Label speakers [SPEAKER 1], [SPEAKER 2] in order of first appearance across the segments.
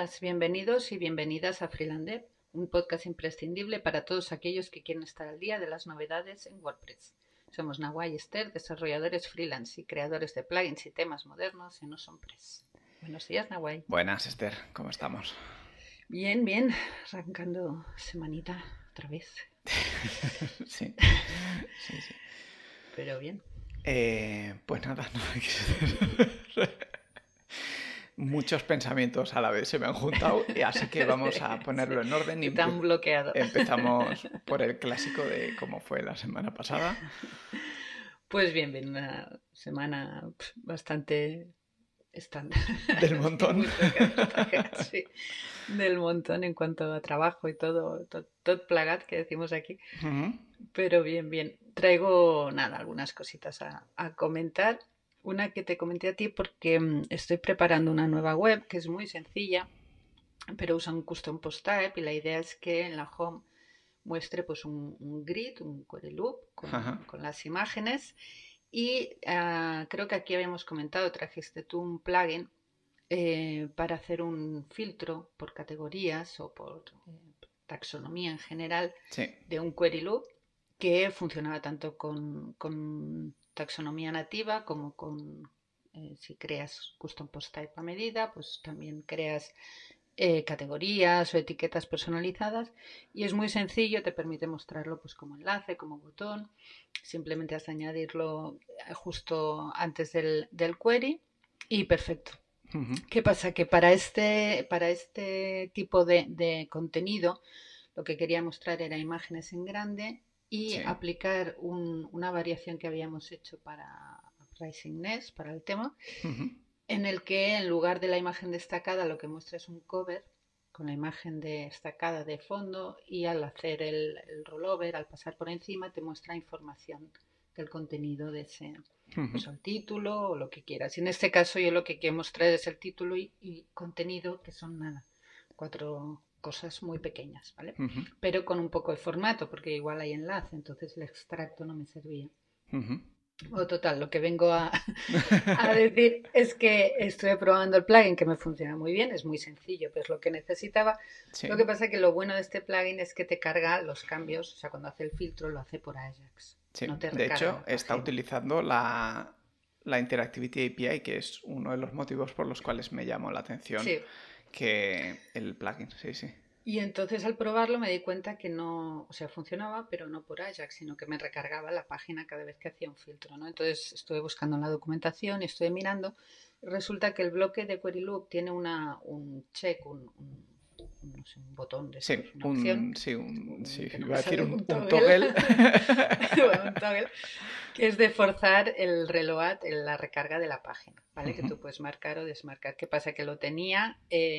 [SPEAKER 1] días, bienvenidos y bienvenidas a Freelancer, un podcast imprescindible para todos aquellos que quieren estar al día de las novedades en WordPress. Somos Nawai y Esther, desarrolladores freelance y creadores de plugins y temas modernos en OsonPress. Buenos días, Nawai.
[SPEAKER 2] Buenas, Esther, ¿cómo estamos?
[SPEAKER 1] Bien, bien, arrancando semanita otra vez.
[SPEAKER 2] Sí, sí, sí.
[SPEAKER 1] Pero bien.
[SPEAKER 2] Pues nada, no hay muchos pensamientos a la vez se me han juntado, y así que vamos a ponerlo en orden y
[SPEAKER 1] Están bloqueados.
[SPEAKER 2] empezamos por el clásico de cómo fue la semana pasada.
[SPEAKER 1] Pues bien, una semana bastante estándar.
[SPEAKER 2] Del montón.
[SPEAKER 1] Sí, del montón en cuanto a trabajo y todo plagat que decimos aquí.
[SPEAKER 2] Uh-huh.
[SPEAKER 1] Pero bien, bien. Traigo, nada, algunas cositas a comentar. Una que te comenté a ti porque estoy preparando una nueva web que es muy sencilla, pero usa un custom post type y la idea es que en la home muestre pues un grid, un query loop con las imágenes y creo que aquí habíamos comentado, trajiste tú un plugin para hacer un filtro por categorías o por taxonomía en general
[SPEAKER 2] Sí.
[SPEAKER 1] de un query loop que funcionaba tanto con taxonomía nativa como con si creas custom post type a medida, pues también creas categorías o etiquetas personalizadas y es muy sencillo, te permite mostrarlo pues como enlace, como botón, simplemente has de añadirlo justo antes del query y perfecto.
[SPEAKER 2] Uh-huh.
[SPEAKER 1] ¿Qué pasa? Que para este tipo de contenido lo que quería mostrar era imágenes en grande y
[SPEAKER 2] Sí.
[SPEAKER 1] aplicar una variación que habíamos hecho para Pricingness, para el tema,
[SPEAKER 2] Uh-huh.
[SPEAKER 1] en el que en lugar de la imagen destacada lo que muestra es un cover con la imagen destacada de fondo y al hacer el rollover, al pasar por encima, te muestra información del contenido de ese,
[SPEAKER 2] Uh-huh.
[SPEAKER 1] pues el título o lo que quieras. Y en este caso yo lo que quiero mostrar es el título y contenido, que son nada, 4 cosas muy pequeñas, ¿vale?
[SPEAKER 2] Uh-huh.
[SPEAKER 1] Pero con un poco de formato, porque igual hay enlace, entonces el extracto no me servía.
[SPEAKER 2] Uh-huh.
[SPEAKER 1] O total, lo que vengo a decir es que estuve probando el plugin que me funciona muy bien, es muy sencillo, pero es lo que necesitaba.
[SPEAKER 2] Sí.
[SPEAKER 1] Lo que pasa es que lo bueno de este plugin es que te carga los cambios, o sea, cuando hace el filtro lo hace por Ajax,
[SPEAKER 2] Sí.
[SPEAKER 1] no te
[SPEAKER 2] De
[SPEAKER 1] recarga
[SPEAKER 2] hecho,
[SPEAKER 1] la
[SPEAKER 2] está
[SPEAKER 1] página.
[SPEAKER 2] utilizando la Interactivity API, que es uno de los motivos por los cuales me llamó la atención
[SPEAKER 1] Sí,
[SPEAKER 2] que el plugin. Sí, sí.
[SPEAKER 1] y entonces al probarlo me di cuenta que no, o sea, funcionaba, pero no por Ajax, sino que me recargaba la página cada vez que hacía un filtro, ¿no? Entonces estuve buscando en la documentación y estuve mirando. Resulta que el bloque de Query Loop tiene un check, no sé, un botón de
[SPEAKER 2] Sí,
[SPEAKER 1] estos, una opción,
[SPEAKER 2] sí,
[SPEAKER 1] que no
[SPEAKER 2] iba
[SPEAKER 1] me
[SPEAKER 2] a decir
[SPEAKER 1] sale un
[SPEAKER 2] un
[SPEAKER 1] toggle,
[SPEAKER 2] toggle.
[SPEAKER 1] bueno, un toggle, que es de forzar el reload en la recarga de la página, ¿vale? Que
[SPEAKER 2] Uh-huh.
[SPEAKER 1] tú puedes marcar o desmarcar. ¿Qué pasa? Que lo tenía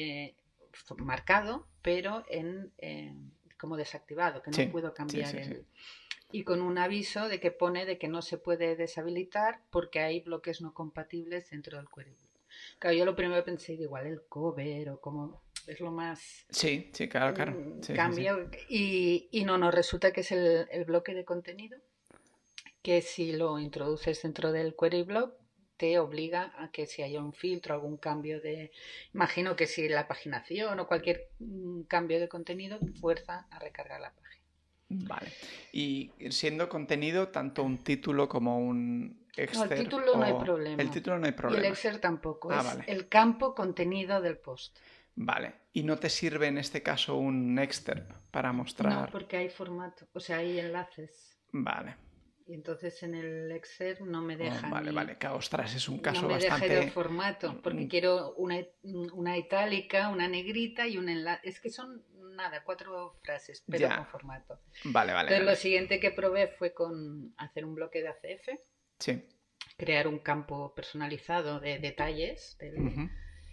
[SPEAKER 1] marcado, pero como desactivado, que no
[SPEAKER 2] Sí,
[SPEAKER 1] puedo
[SPEAKER 2] sí,
[SPEAKER 1] cambiar
[SPEAKER 2] sí, sí.
[SPEAKER 1] el... Y con un aviso de que pone de que no se puede deshabilitar porque hay bloques no compatibles dentro del query. Claro, yo lo primero pensé, igual el cover o como es lo más
[SPEAKER 2] Sí, sí, claro, claro. Sí, sí, sí.
[SPEAKER 1] cambio y no, resulta que es el bloque de contenido que si lo introduces dentro del query block te obliga a que si hay un filtro, algún cambio de... Imagino que si la paginación o cualquier cambio de contenido fuerza a recargar la página.
[SPEAKER 2] Vale. Y siendo contenido, tanto un título como un
[SPEAKER 1] No, el
[SPEAKER 2] excerpt
[SPEAKER 1] título no hay
[SPEAKER 2] o... El
[SPEAKER 1] problema.
[SPEAKER 2] título no hay
[SPEAKER 1] Y el
[SPEAKER 2] problema.
[SPEAKER 1] Excel tampoco.
[SPEAKER 2] Ah,
[SPEAKER 1] Es
[SPEAKER 2] vale.
[SPEAKER 1] el campo contenido del post.
[SPEAKER 2] Vale. ¿Y no te sirve en este caso un excerpt para
[SPEAKER 1] No,
[SPEAKER 2] mostrar?
[SPEAKER 1] porque hay formato, o sea, hay enlaces.
[SPEAKER 2] Vale.
[SPEAKER 1] Y entonces en el Excel no me
[SPEAKER 2] Oh,
[SPEAKER 1] deja
[SPEAKER 2] vale,
[SPEAKER 1] ni,
[SPEAKER 2] vale. Que ostras, es un
[SPEAKER 1] no
[SPEAKER 2] caso
[SPEAKER 1] me deja ir al
[SPEAKER 2] bastante...
[SPEAKER 1] formato, porque quiero una itálica, una negrita y un enlace. Es que son nada, 4 frases, pero con
[SPEAKER 2] Ya.
[SPEAKER 1] formato.
[SPEAKER 2] Vale, vale,
[SPEAKER 1] Entonces lo
[SPEAKER 2] vale.
[SPEAKER 1] siguiente que probé fue con hacer un bloque de ACF,
[SPEAKER 2] Sí.
[SPEAKER 1] crear un campo personalizado de detalles
[SPEAKER 2] Ujú.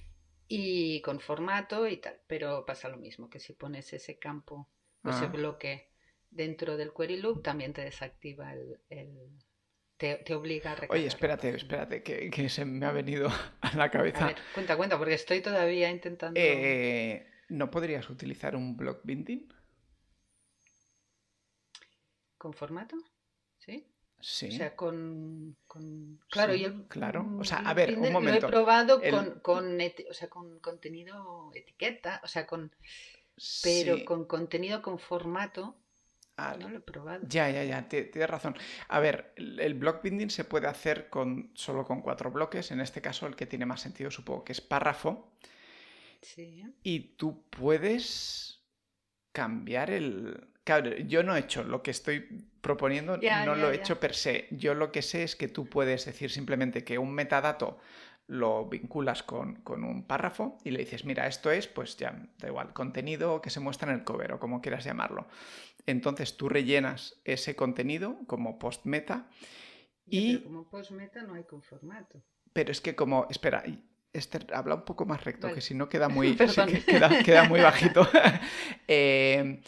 [SPEAKER 1] y con formato y tal. Pero pasa lo mismo, que si pones ese campo o ese
[SPEAKER 2] Ah.
[SPEAKER 1] bloque dentro del query loop, también te desactiva te obliga a
[SPEAKER 2] Oye,
[SPEAKER 1] recargar la
[SPEAKER 2] espérate,
[SPEAKER 1] página.
[SPEAKER 2] espérate, que se me ha venido a la
[SPEAKER 1] A
[SPEAKER 2] cabeza.
[SPEAKER 1] ver, cuenta, porque estoy todavía intentando
[SPEAKER 2] ¿No podrías utilizar un block binding?
[SPEAKER 1] con formato, ¿sí? O
[SPEAKER 2] Sí,
[SPEAKER 1] sea, claro,
[SPEAKER 2] sí,
[SPEAKER 1] yo el
[SPEAKER 2] claro. O sea, a ver, un
[SPEAKER 1] Blogbinder lo he
[SPEAKER 2] momento.
[SPEAKER 1] probado
[SPEAKER 2] El...
[SPEAKER 1] o sea, con contenido etiqueta, o sea, pero
[SPEAKER 2] Sí.
[SPEAKER 1] con contenido con formato no
[SPEAKER 2] Al-
[SPEAKER 1] lo he probado.
[SPEAKER 2] ya, tienes razón. A ver, el block binding se puede hacer solo con 4 bloques. En este caso, el que tiene más sentido supongo que es párrafo.
[SPEAKER 1] Sí.
[SPEAKER 2] Y tú puedes cambiar el... Claro, yo no he hecho lo que estoy proponiendo,
[SPEAKER 1] Ya,
[SPEAKER 2] no
[SPEAKER 1] ya,
[SPEAKER 2] lo he
[SPEAKER 1] ya.
[SPEAKER 2] hecho per se. Yo lo que sé es que tú puedes decir simplemente que un metadato lo vinculas con un párrafo y le dices, mira, esto es, pues ya, da igual, contenido que se muestra en el cover o como quieras llamarlo. Entonces tú rellenas ese contenido como post meta
[SPEAKER 1] Ya, pero
[SPEAKER 2] y...
[SPEAKER 1] como postmeta no hay con formato.
[SPEAKER 2] Pero es que como... Espera, Esther, habla un poco más recto, que
[SPEAKER 1] Vale,
[SPEAKER 2] si no queda muy,
[SPEAKER 1] perdón.
[SPEAKER 2] queda muy bajito. Eh,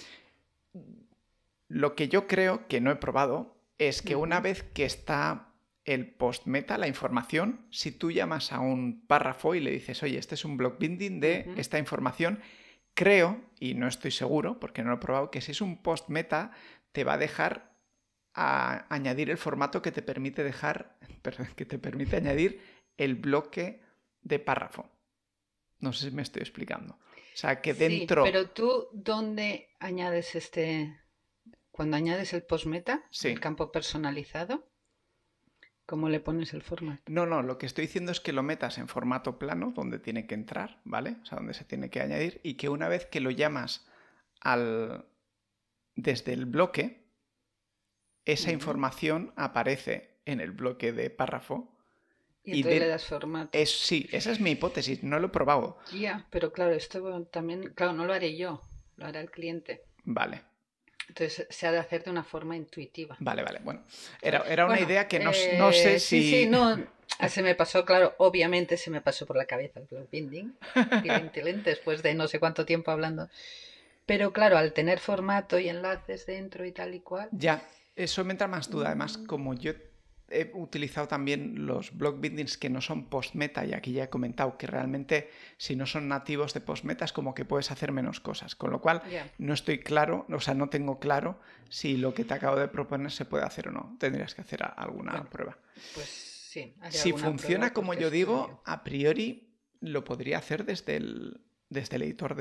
[SPEAKER 2] Lo que yo creo que no he probado es que una
[SPEAKER 1] Ujú,
[SPEAKER 2] vez que está el post-meta, la información, si tú llamas a un párrafo y le dices, oye, este es un block binding de
[SPEAKER 1] ujú.
[SPEAKER 2] esta información, creo, y no estoy seguro porque no lo he probado, que si es un post-meta te va a dejar añadir el formato que te permite dejar, perdón, que te permite añadir el bloque de párrafo. No sé si me estoy explicando. O sea, que
[SPEAKER 1] Sí,
[SPEAKER 2] dentro...
[SPEAKER 1] pero tú, ¿dónde añades cuando añades el postmeta, el
[SPEAKER 2] Sí,
[SPEAKER 1] campo personalizado, cómo le pones el formato?
[SPEAKER 2] no, lo que estoy diciendo es que lo metas en formato plano, donde tiene que entrar, ¿vale? O sea, donde se tiene que añadir, y que una vez que lo llamas al... desde el bloque, esa
[SPEAKER 1] Ujú.
[SPEAKER 2] información aparece en el bloque de párrafo.
[SPEAKER 1] Y
[SPEAKER 2] Y
[SPEAKER 1] entonces le
[SPEAKER 2] de...
[SPEAKER 1] das formato.
[SPEAKER 2] Sí, esa es mi hipótesis, no lo he probado.
[SPEAKER 1] Ya, pero claro, esto también, claro, no lo haré yo, lo hará el cliente.
[SPEAKER 2] Vale,
[SPEAKER 1] Entonces se ha de hacer de una forma intuitiva.
[SPEAKER 2] vale, bueno.
[SPEAKER 1] ¿Sabes?
[SPEAKER 2] Era una
[SPEAKER 1] Bueno,
[SPEAKER 2] idea que no sé
[SPEAKER 1] sí, sí,
[SPEAKER 2] si...
[SPEAKER 1] no, se me pasó, claro, obviamente se me pasó por la cabeza el blog binding, tilín, tilín, después de no sé cuánto tiempo hablando. Pero claro, al tener formato y enlaces dentro y tal y cual,
[SPEAKER 2] Ya, eso me entra más duda. Además,
[SPEAKER 1] mm,
[SPEAKER 2] como yo he utilizado también los block bindings que no son post-meta, y aquí ya he comentado que realmente si no son nativos de post-meta es como que puedes hacer menos cosas. Con lo cual,
[SPEAKER 1] ya,
[SPEAKER 2] no estoy claro, o sea, no tengo claro si lo que te acabo de proponer se puede hacer o no. Tendrías que hacer alguna
[SPEAKER 1] bueno,
[SPEAKER 2] prueba.
[SPEAKER 1] pues sí, haré
[SPEAKER 2] Si
[SPEAKER 1] alguna
[SPEAKER 2] funciona
[SPEAKER 1] prueba
[SPEAKER 2] como
[SPEAKER 1] porque
[SPEAKER 2] yo
[SPEAKER 1] estoy...
[SPEAKER 2] digo, a priori lo podría hacer desde el editor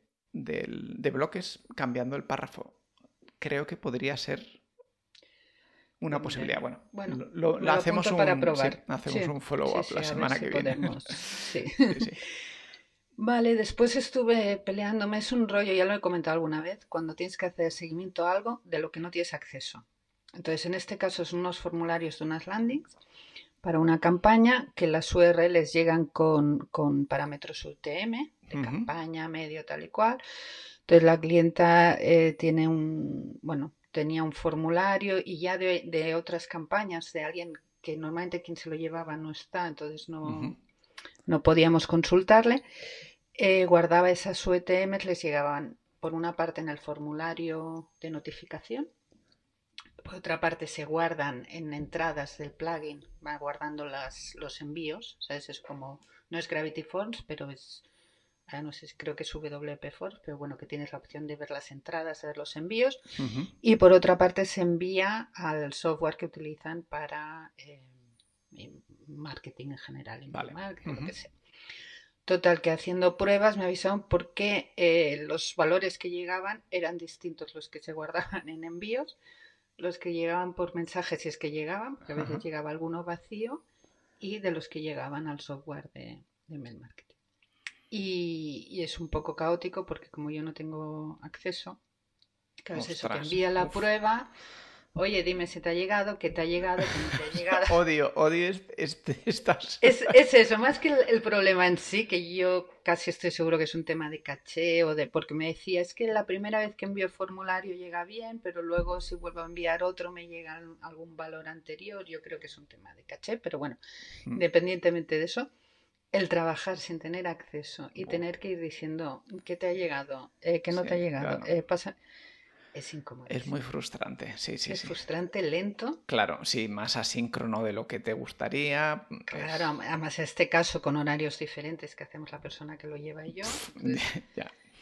[SPEAKER 2] de bloques, cambiando el párrafo. Creo que podría ser
[SPEAKER 1] Lo
[SPEAKER 2] una posibilidad.
[SPEAKER 1] miraré.
[SPEAKER 2] Bueno,
[SPEAKER 1] Bueno, me
[SPEAKER 2] la
[SPEAKER 1] lo
[SPEAKER 2] hacemos
[SPEAKER 1] apunto para
[SPEAKER 2] un,
[SPEAKER 1] probar.
[SPEAKER 2] sí, hacemos
[SPEAKER 1] Sí,
[SPEAKER 2] un
[SPEAKER 1] sí,
[SPEAKER 2] follow-up
[SPEAKER 1] sí,
[SPEAKER 2] la
[SPEAKER 1] a ver
[SPEAKER 2] semana
[SPEAKER 1] si
[SPEAKER 2] que viene.
[SPEAKER 1] podemos. Sí.
[SPEAKER 2] Sí, sí.
[SPEAKER 1] Vale, después estuve peleándome, es un rollo, ya lo he comentado alguna vez, cuando tienes que hacer seguimiento a algo de lo que no tienes acceso. Entonces, en este caso son unos formularios de unas landings para una campaña que las URLs llegan con parámetros UTM, de
[SPEAKER 2] Ujú,
[SPEAKER 1] campaña, medio, tal y cual. Entonces, la clienta bueno, tenía un formulario y ya de otras campañas de alguien que normalmente quien se lo llevaba no está, entonces
[SPEAKER 2] ujú.
[SPEAKER 1] no podíamos consultarle. Guardaba esas UTMs, les llegaban por una parte en el formulario de notificación, por otra parte se guardan en entradas del plugin, va guardando los envíos, ¿sabes? Es como, no es Gravity Forms, pero es, no sé, creo que es WP Forms, pero bueno, que tienes la opción de ver las entradas, de ver los envíos.
[SPEAKER 2] Ujú.
[SPEAKER 1] Y por otra parte se envía al software que utilizan para marketing en general, email
[SPEAKER 2] Vale.
[SPEAKER 1] marketing, lo
[SPEAKER 2] Ujú.
[SPEAKER 1] que sea. Total, que haciendo pruebas me avisaron porque los valores que llegaban eran distintos los que se guardaban en envíos, los que llegaban por mensajes si es que llegaban, porque a veces
[SPEAKER 2] Ajá.
[SPEAKER 1] llegaba alguno vacío, y de los que llegaban al software de mail marketing. Y es un poco caótico porque como yo no tengo acceso, claro, es eso, te
[SPEAKER 2] Ostras.
[SPEAKER 1] envía la
[SPEAKER 2] Uf.
[SPEAKER 1] prueba, oye, dime si te ha llegado, qué te ha llegado, qué no te ha llegado.
[SPEAKER 2] Odio estas.
[SPEAKER 1] Es eso, más que el problema en sí, que yo casi estoy seguro que es un tema de caché o de, porque me decía, es que la primera vez que envío el formulario llega bien, pero luego si vuelvo a enviar otro me llega algún valor anterior. Yo creo que es un tema de caché, pero bueno, independientemente de eso, el trabajar sin tener acceso y
[SPEAKER 2] Uf.
[SPEAKER 1] tener que ir diciendo qué te ha llegado, qué no
[SPEAKER 2] Sí,
[SPEAKER 1] te ha llegado,
[SPEAKER 2] claro.
[SPEAKER 1] pasa, es
[SPEAKER 2] Es muy
[SPEAKER 1] incomodísimo.
[SPEAKER 2] frustrante. Sí, sí,
[SPEAKER 1] Es
[SPEAKER 2] sí.
[SPEAKER 1] frustrante, lento.
[SPEAKER 2] Claro, sí, más asíncrono de lo que te gustaría.
[SPEAKER 1] Claro, además en este caso con horarios diferentes que hacemos la persona que lo lleva y yo. Entonces,
[SPEAKER 2] Ya.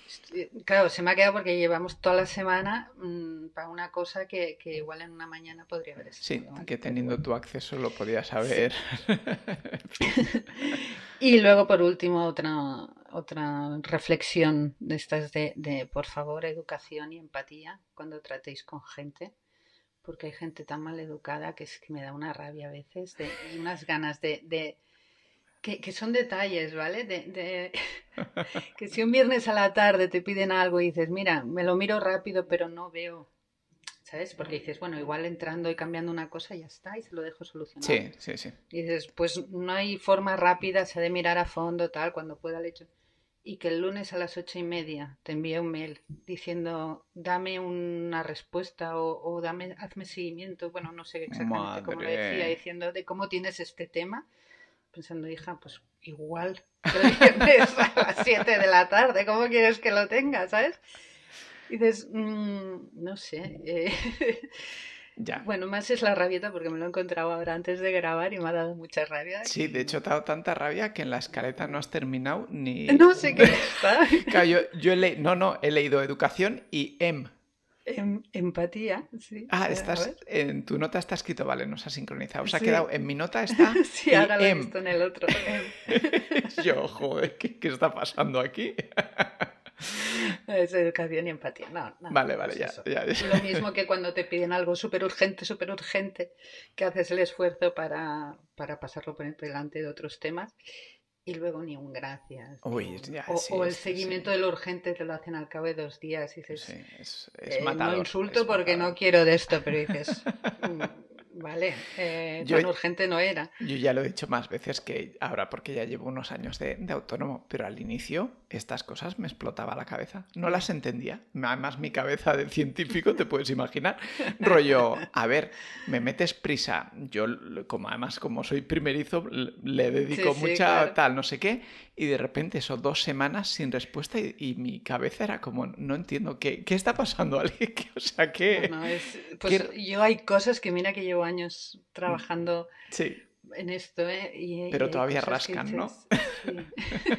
[SPEAKER 1] Claro, se me ha quedado porque llevamos toda la semana para una cosa que igual en una mañana podría haber
[SPEAKER 2] Sí,
[SPEAKER 1] estado, ¿vale?
[SPEAKER 2] que
[SPEAKER 1] Pero
[SPEAKER 2] teniendo
[SPEAKER 1] bueno,
[SPEAKER 2] tu acceso lo podías
[SPEAKER 1] sí.
[SPEAKER 2] saber. En fin.
[SPEAKER 1] Y luego, por último, otra reflexión de estas por favor, educación y empatía cuando tratéis con gente, porque hay gente tan mal educada que es que me da una rabia a veces y unas ganas que son detalles, ¿vale? Que si un viernes a la tarde te piden algo y dices, mira, me lo miro rápido, pero no veo, ¿sabes? Porque dices, bueno, igual entrando y cambiando una cosa ya está y se lo dejo solucionado.
[SPEAKER 2] Sí, sí, sí.
[SPEAKER 1] Y dices, pues no hay forma rápida, se ha de mirar a fondo, tal, cuando pueda el hecho. Y que el lunes a las 8:30 te envíe un mail diciendo, dame una respuesta o hazme seguimiento. Bueno, no sé exactamente cómo lo decía,
[SPEAKER 2] Madre.
[SPEAKER 1] diciendo de cómo tienes este tema. Pensando, hija, pues igual que el viernes a las 7 de la tarde, ¿cómo quieres que lo tenga, sabes? Y dices, no sé.
[SPEAKER 2] Ya.
[SPEAKER 1] Bueno, más es la rabieta porque me lo he encontrado ahora antes de grabar y me ha dado mucha rabia.
[SPEAKER 2] Sí, de hecho te ha dado tanta rabia que en la escaleta no has terminado ni...
[SPEAKER 1] No sé qué está.
[SPEAKER 2] Claro, yo he leído... No, no, he leído educación y
[SPEAKER 1] Empatía, sí.
[SPEAKER 2] Ah,
[SPEAKER 1] A ver.
[SPEAKER 2] en tu nota está escrito, vale, no se ha sincronizado. Se ha quedado,
[SPEAKER 1] Sí,
[SPEAKER 2] en mi nota está
[SPEAKER 1] sí,
[SPEAKER 2] y
[SPEAKER 1] ahora lo he visto en el otro.
[SPEAKER 2] Yo, joder, ¿qué está pasando aquí?
[SPEAKER 1] Es educación y empatía. No, nada,
[SPEAKER 2] Vale, vale,
[SPEAKER 1] pues
[SPEAKER 2] ya,
[SPEAKER 1] eso.
[SPEAKER 2] ya.
[SPEAKER 1] Lo mismo que cuando te piden algo súper urgente, que haces el esfuerzo para pasarlo por delante de otros temas y luego ni un gracias, ni
[SPEAKER 2] Uy,
[SPEAKER 1] un...
[SPEAKER 2] ya, sí,
[SPEAKER 1] O el
[SPEAKER 2] este sí.
[SPEAKER 1] seguimiento de lo urgente te lo hacen al cabo de 2 días y
[SPEAKER 2] Sí,
[SPEAKER 1] dices,
[SPEAKER 2] es
[SPEAKER 1] no
[SPEAKER 2] matador,
[SPEAKER 1] insulto
[SPEAKER 2] es
[SPEAKER 1] porque no
[SPEAKER 2] matador.
[SPEAKER 1] quiero de esto, pero dices, vale,
[SPEAKER 2] Yo,
[SPEAKER 1] tan urgente no era.
[SPEAKER 2] Yo ya lo he dicho más veces que ahora, porque ya llevo unos años de autónomo, pero al inicio estas cosas me explotaba la cabeza. No las
[SPEAKER 1] Ya.
[SPEAKER 2] entendía. Además, mi cabeza de científico, te puedes imaginar. Rollo, a ver, me metes prisa. Yo, como además, como soy primerizo, le
[SPEAKER 1] Sí,
[SPEAKER 2] dedico
[SPEAKER 1] sí,
[SPEAKER 2] mucha
[SPEAKER 1] claro.
[SPEAKER 2] tal, no sé qué, y de repente eso, 2 semanas sin respuesta y mi cabeza era como, no entiendo, ¿qué está pasando, Ale? O sea,
[SPEAKER 1] No, no, pues
[SPEAKER 2] qué...
[SPEAKER 1] yo hay cosas que mira que llevo años trabajando
[SPEAKER 2] Sí,
[SPEAKER 1] en esto, ¿eh? Y
[SPEAKER 2] pero
[SPEAKER 1] hay
[SPEAKER 2] todavía
[SPEAKER 1] cosas que
[SPEAKER 2] rascan, ¿no?
[SPEAKER 1] dices, sí,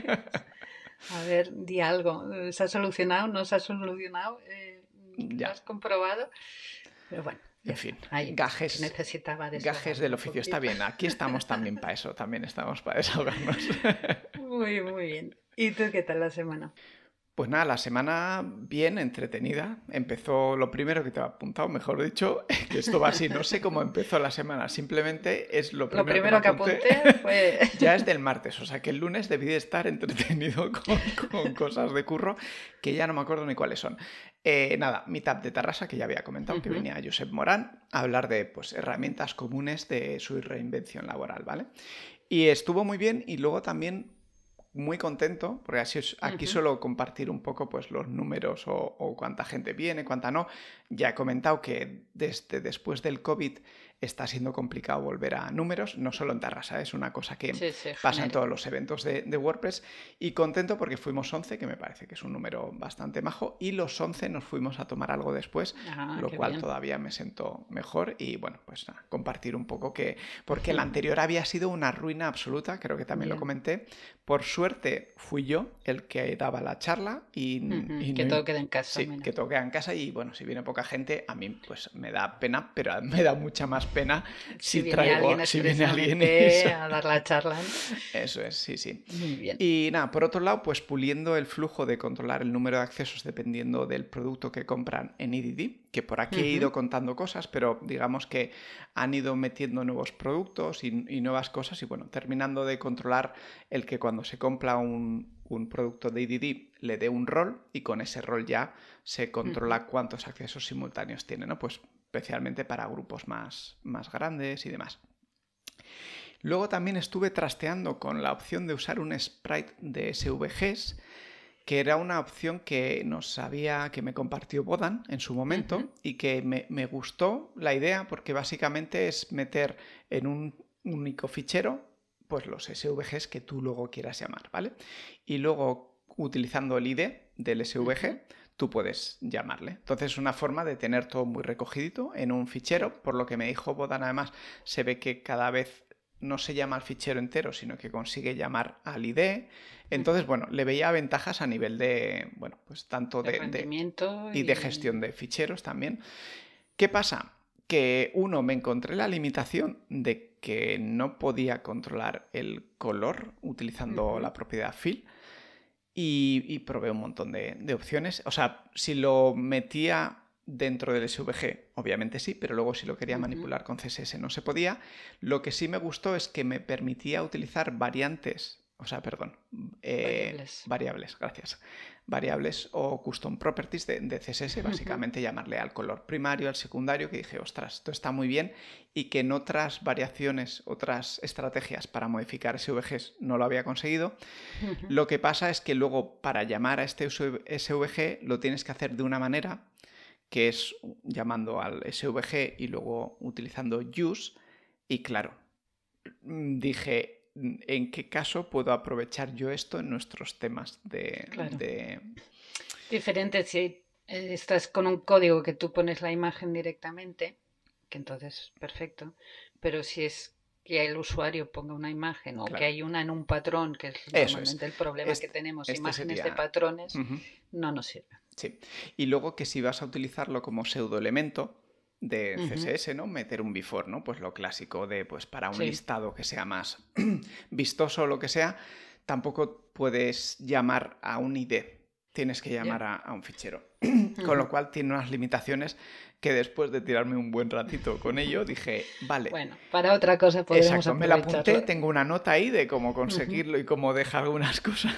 [SPEAKER 1] a ver, di algo, ¿se ha solucionado? ¿No se ha solucionado? ¿Lo
[SPEAKER 2] Ya.
[SPEAKER 1] has comprobado? Pero bueno, ya
[SPEAKER 2] En
[SPEAKER 1] está,
[SPEAKER 2] fin,
[SPEAKER 1] ahí, que necesitaba
[SPEAKER 2] gajes
[SPEAKER 1] desahogarme
[SPEAKER 2] del
[SPEAKER 1] un
[SPEAKER 2] oficio. Está
[SPEAKER 1] poquito.
[SPEAKER 2] bien, aquí estamos también para eso, también estamos para desahogarnos.
[SPEAKER 1] Muy, muy bien. ¿Y tú qué tal la semana?
[SPEAKER 2] Pues nada, la semana bien entretenida. Empezó lo primero que te he apuntado, mejor dicho, que esto va así. No sé cómo empezó la semana, simplemente es lo
[SPEAKER 1] Lo
[SPEAKER 2] primero que me
[SPEAKER 1] primero que
[SPEAKER 2] apunté.
[SPEAKER 1] apunté fue...
[SPEAKER 2] Ya es del martes, o sea que el lunes debí de estar entretenido con cosas de curro que ya no me acuerdo ni cuáles son. Nada, Meetup de Tarrasa, que ya había comentado, que
[SPEAKER 1] Ujú,
[SPEAKER 2] venía Josep Morán a hablar de pues, herramientas comunes de su reinvención laboral, ¿vale? Y estuvo muy bien y luego también muy contento, porque aquí
[SPEAKER 1] ujú.
[SPEAKER 2] suelo compartir un poco pues, los números o cuánta gente viene, cuánta no. Ya he comentado que desde después del COVID está siendo complicado volver a números, no solo en Tarrasa, es una cosa que
[SPEAKER 1] Sí, sí,
[SPEAKER 2] pasa en todos
[SPEAKER 1] genérico.
[SPEAKER 2] los eventos de WordPress. Y contento porque fuimos 11, que me parece que es un número bastante majo, y los 11 nos fuimos a tomar algo después,
[SPEAKER 1] Ah,
[SPEAKER 2] lo
[SPEAKER 1] qué
[SPEAKER 2] cual
[SPEAKER 1] bien.
[SPEAKER 2] todavía me sentó mejor. Y bueno, pues nada, compartir un poco porque el anterior había sido una ruina absoluta, creo que también lo
[SPEAKER 1] Ya.
[SPEAKER 2] comenté. Por suerte fui yo el que daba la charla
[SPEAKER 1] Ujú,
[SPEAKER 2] y
[SPEAKER 1] que
[SPEAKER 2] no...
[SPEAKER 1] todo quede en casa,
[SPEAKER 2] Sí, que
[SPEAKER 1] menos.
[SPEAKER 2] toqué en casa y bueno, si viene poca gente, a mí pues me da pena, pero me da mucha más pena
[SPEAKER 1] Si viene alguien
[SPEAKER 2] si viene alguien y
[SPEAKER 1] expresamente
[SPEAKER 2] eso.
[SPEAKER 1] a dar la charla, ¿no?
[SPEAKER 2] Eso es, sí, sí.
[SPEAKER 1] Muy bien.
[SPEAKER 2] Y nada, por otro lado, pues puliendo el flujo de controlar el número de accesos dependiendo del producto que compran en EDD, que por aquí he
[SPEAKER 1] Ujú,
[SPEAKER 2] ido contando cosas, pero digamos que han ido metiendo nuevos productos y nuevas cosas y bueno, terminando de controlar el que cuando se compra un producto de EDD le dé un rol y con ese rol ya se
[SPEAKER 1] ujú,
[SPEAKER 2] controla cuántos accesos simultáneos tiene, ¿no? Pues especialmente para grupos más grandes y demás. Luego también estuve trasteando con la opción de usar un sprite de SVGs, que era una opción que que me compartió Bodan en su
[SPEAKER 1] ujú,
[SPEAKER 2] momento y que me gustó la idea porque básicamente es meter en un único fichero pues los SVGs que tú luego quieras llamar, ¿vale? Y luego utilizando el ID del
[SPEAKER 1] ujú.
[SPEAKER 2] SVG tú puedes llamarle. Entonces es una forma de tener todo muy recogidito en un
[SPEAKER 1] Sí.
[SPEAKER 2] fichero, por lo que me dijo Bodan además se ve que cada vez no se llama al fichero entero, sino que consigue llamar al ID. Entonces, bueno, le veía ventajas a nivel de, bueno, pues tanto
[SPEAKER 1] de rendimiento
[SPEAKER 2] y de gestión de ficheros también. ¿Qué pasa? Que me encontré la limitación de que no podía controlar el color utilizando la propiedad fill y probé un montón de opciones. O sea, si lo metía dentro del SVG, obviamente sí, pero luego si lo quería manipular con CSS no se podía. Lo que sí me gustó es que me permitía utilizar variables, gracias. Variables o custom properties de CSS, básicamente llamarle al color primario, al secundario, que dije, ostras, esto está muy bien, y que en otras variaciones, otras estrategias para modificar SVGs no lo había conseguido. Lo que pasa es que luego para llamar a este SVG lo tienes que hacer de una manera que es llamando al SVG y luego utilizando use, y claro, dije, ¿en qué caso puedo aprovechar yo esto en nuestros temas
[SPEAKER 1] Diferente si estás con un código que tú pones la imagen directamente, que entonces perfecto, pero si es que el usuario ponga una imagen o que hay una en un patrón, que es normalmente el problema que tenemos, imágenes de patrones, no nos sirve.
[SPEAKER 2] Sí, y luego que si vas a utilizarlo como pseudoelemento de CSS, ¿no? Meter un before, ¿no? Pues lo clásico de, pues para un listado que sea más vistoso o lo que sea, tampoco puedes llamar a un ID, tienes que llamar a un fichero. Con lo cual tiene unas limitaciones que después de tirarme un buen ratito con ello, dije, vale.
[SPEAKER 1] Bueno, para otra cosa podremos aprovecharlo.
[SPEAKER 2] Me la apunté, tengo una nota ahí de cómo conseguirlo y cómo dejar algunas cosas.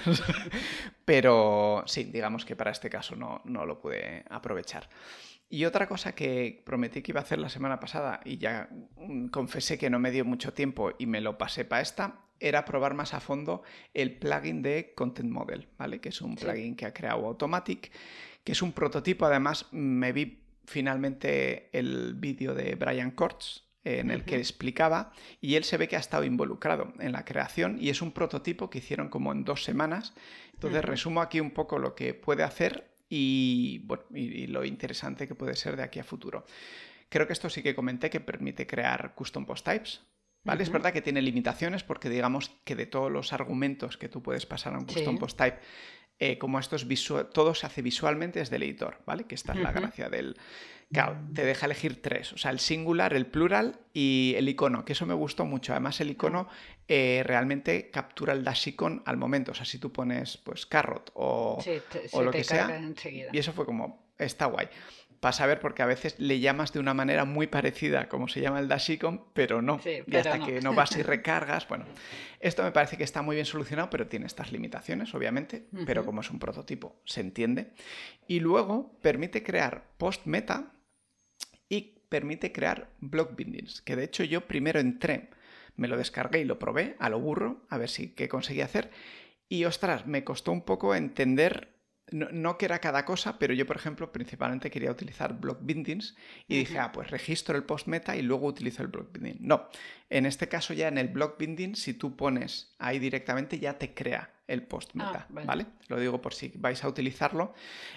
[SPEAKER 2] Pero sí, digamos que para este caso no lo pude aprovechar. Y otra cosa que prometí que iba a hacer la semana pasada y ya confesé que no me dio mucho tiempo y me lo pasé para esta, era probar más a fondo el plugin de Content Model, ¿vale? Que es un plugin que ha creado Automatic, que es un prototipo. Además, me vi finalmente el vídeo de Brian Kortz en el que explicaba, y él se ve que ha estado involucrado en la creación y es un prototipo que hicieron como en 2 semanas. Entonces resumo aquí un poco lo que puede hacer y, bueno, y lo interesante que puede ser de aquí a futuro. Creo que esto sí que comenté, que permite crear custom post types, ¿vale? Es verdad que tiene limitaciones porque digamos que de todos los argumentos que tú puedes pasar a un custom post type, como esto es todo se hace visualmente desde el editor, ¿vale? Que esta es la gracia del... Claro, te deja elegir 3, o sea, el singular, el plural y el icono, que eso me gustó mucho. Además, el icono realmente captura el dash icon al momento. O sea, si tú pones pues carrot o lo que sea,
[SPEAKER 1] enseguida.
[SPEAKER 2] Y eso fue como, está guay. Para saber, porque a veces le llamas de una manera muy parecida como se llama el dash icon, pero no. Y hasta que no vas y recargas, bueno, esto me parece que está muy bien solucionado, pero tiene estas limitaciones, obviamente, pero como es un prototipo, se entiende. Y luego permite crear post meta y permite crear block bindings, que de hecho yo primero entré, me lo descargué y lo probé a lo burro, a ver qué conseguía hacer, y ostras, me costó un poco entender, no que era cada cosa, pero yo, por ejemplo, principalmente quería utilizar block bindings y dije, pues registro el post meta y luego utilizo el block binding. No, en este caso ya en el block binding, si tú pones ahí directamente, ya te crea el post meta, ¿vale? Lo digo por si vais a utilizarlo.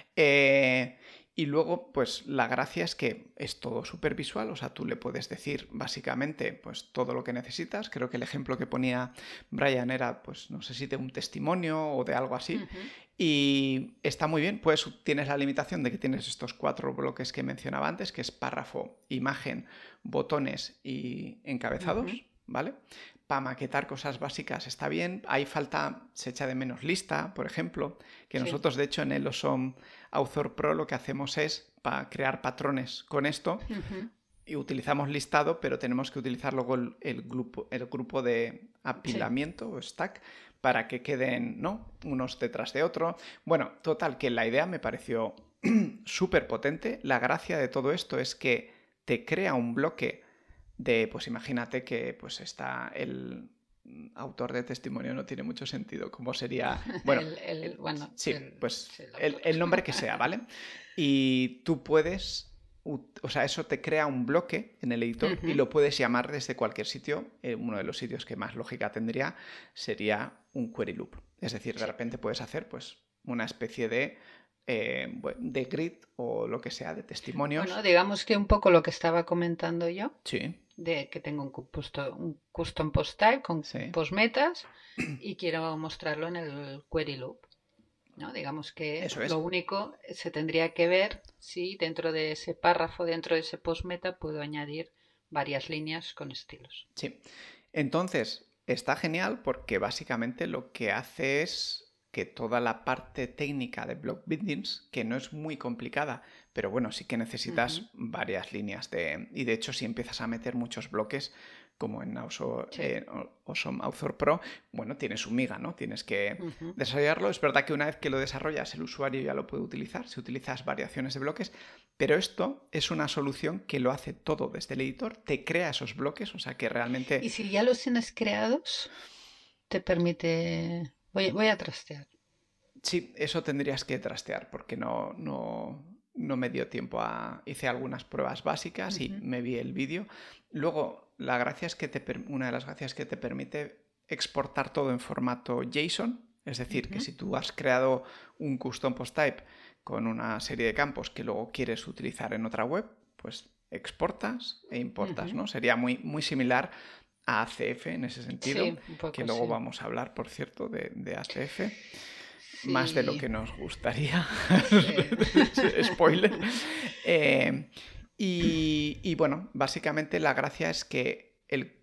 [SPEAKER 2] Y luego, pues la gracia es que es todo súper visual, o sea, tú le puedes decir básicamente pues todo lo que necesitas. Creo que el ejemplo que ponía Brian era, pues no sé si de un testimonio o de algo así. Y está muy bien, pues tienes la limitación de que tienes estos 4 bloques que mencionaba antes, que es párrafo, imagen, botones y encabezados, ¿vale? Para maquetar cosas básicas está bien. Ahí se echa de menos lista, por ejemplo, que nosotros de hecho en el Awesome Author Pro lo que hacemos es para crear patrones con esto y utilizamos listado, pero tenemos que utilizar luego el grupo de apilamiento o stack para que queden, ¿no?, unos detrás de otro. Bueno, total, que la idea me pareció súper potente. La gracia de todo esto es que te crea un bloque de, pues imagínate que pues está el autor de testimonio, no tiene mucho sentido, ¿cómo sería? Bueno, el nombre que sea, ¿vale? Y tú puedes, o sea, eso te crea un bloque en el editor y lo puedes llamar desde cualquier sitio. Uno de los sitios que más lógica tendría sería un query loop. Es decir, de repente puedes hacer pues una especie de de grid o lo que sea, de testimonios.
[SPEAKER 1] Bueno, digamos que un poco lo que estaba comentando yo,
[SPEAKER 2] Sí,
[SPEAKER 1] de que tengo un custom post type con
[SPEAKER 2] sí.
[SPEAKER 1] post metas y quiero mostrarlo en el query loop, ¿no? Digamos que
[SPEAKER 2] Eso
[SPEAKER 1] lo
[SPEAKER 2] es.
[SPEAKER 1] único se tendría que ver si dentro de ese párrafo, dentro de ese post meta, puedo añadir varias líneas con estilos.
[SPEAKER 2] Sí. Entonces, está genial porque básicamente lo que hace es que toda la parte técnica de block bindings, que no es muy complicada, pero bueno, sí que necesitas varias líneas y de hecho si empiezas a meter muchos bloques, como en
[SPEAKER 1] Sí.
[SPEAKER 2] Awesome Author Pro, bueno, tienes su miga, ¿no? Tienes que
[SPEAKER 1] Ujú.
[SPEAKER 2] desarrollarlo. Es verdad que una vez que lo desarrollas, el usuario ya lo puede utilizar si utilizas variaciones de bloques, pero esto es una solución que lo hace todo desde el editor, te crea esos bloques, o sea que realmente
[SPEAKER 1] Y si ya los tienes creados, te permite... Voy a trastear.
[SPEAKER 2] sí, eso tendrías que trastear porque no me dio tiempo a... Hice algunas pruebas básicas y
[SPEAKER 1] Ujú.
[SPEAKER 2] me vi el vídeo. Luego, la gracia es que una de las gracias es que te permite exportar todo en formato JSON. Es decir, que
[SPEAKER 1] Ujú.
[SPEAKER 2] si tú has creado un custom post type con una serie de campos que luego quieres utilizar en otra web, pues exportas e importas,
[SPEAKER 1] Ujú.
[SPEAKER 2] ¿no? Sería muy, muy similar a ACF en ese sentido,
[SPEAKER 1] Sí, un
[SPEAKER 2] que
[SPEAKER 1] poco
[SPEAKER 2] luego
[SPEAKER 1] sí.
[SPEAKER 2] vamos a hablar, por cierto, de ACF más de lo
[SPEAKER 1] Sí,
[SPEAKER 2] que nos gustaría.
[SPEAKER 1] sí.
[SPEAKER 2] Spoiler. Eh, bueno, básicamente la gracia es que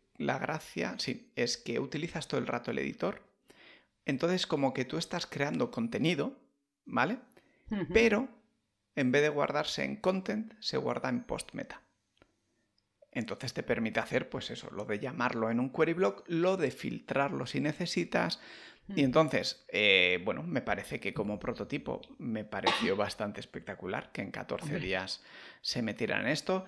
[SPEAKER 2] sí, es que utilizas todo el rato el editor. Entonces, como que tú estás creando contenido, ¿vale?
[SPEAKER 1] Ujú.
[SPEAKER 2] Pero en vez de guardarse en content, se guarda en post meta. Entonces te permite hacer, pues eso, lo de llamarlo en un query block, lo de filtrarlo si necesitas. Y
[SPEAKER 1] Ujú.
[SPEAKER 2] entonces, bueno, me parece que como prototipo me pareció bastante espectacular que en 14
[SPEAKER 1] Hombre,
[SPEAKER 2] días se metieran en esto.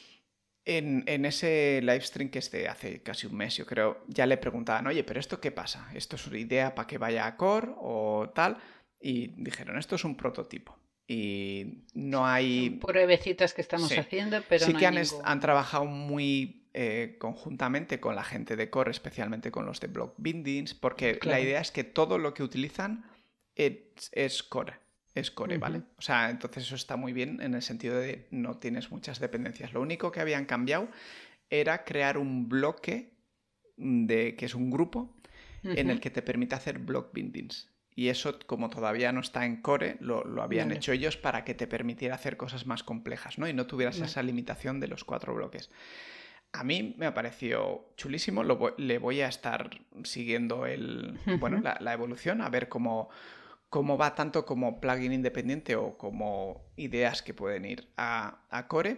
[SPEAKER 2] En ese livestream que es de hace casi un mes, yo creo, ya le preguntaban, oye, pero ¿esto qué pasa? ¿Esto es una idea para que vaya a core o tal? Y dijeron, esto es un prototipo. Y no
[SPEAKER 1] son
[SPEAKER 2] hay
[SPEAKER 1] pruebecitas que estamos
[SPEAKER 2] sí,
[SPEAKER 1] haciendo, pero
[SPEAKER 2] sí
[SPEAKER 1] no
[SPEAKER 2] que
[SPEAKER 1] hay
[SPEAKER 2] han
[SPEAKER 1] ningún...
[SPEAKER 2] trabajado muy conjuntamente con la gente de Core, especialmente con los de Block Bindings, porque la
[SPEAKER 1] Claro.
[SPEAKER 2] idea es que todo lo que utilizan es Core. Es Core, ¿vale?
[SPEAKER 1] Ujú.
[SPEAKER 2] O sea, entonces eso está muy bien en el sentido de no tienes muchas dependencias. Lo único que habían cambiado era crear un bloque que es un grupo en el
[SPEAKER 1] Ujú.
[SPEAKER 2] que te permite hacer block bindings. Y eso, como todavía no está en Core, lo habían
[SPEAKER 1] Vale,
[SPEAKER 2] hecho ellos para que te permitiera hacer cosas más complejas, ¿no? Y no tuvieras
[SPEAKER 1] vale.
[SPEAKER 2] esa limitación de los 4 bloques. A mí me ha parecido chulísimo, le voy a estar siguiendo bueno,
[SPEAKER 1] Ujú.
[SPEAKER 2] la evolución, a ver cómo va tanto como plugin independiente o como ideas que pueden ir a Core.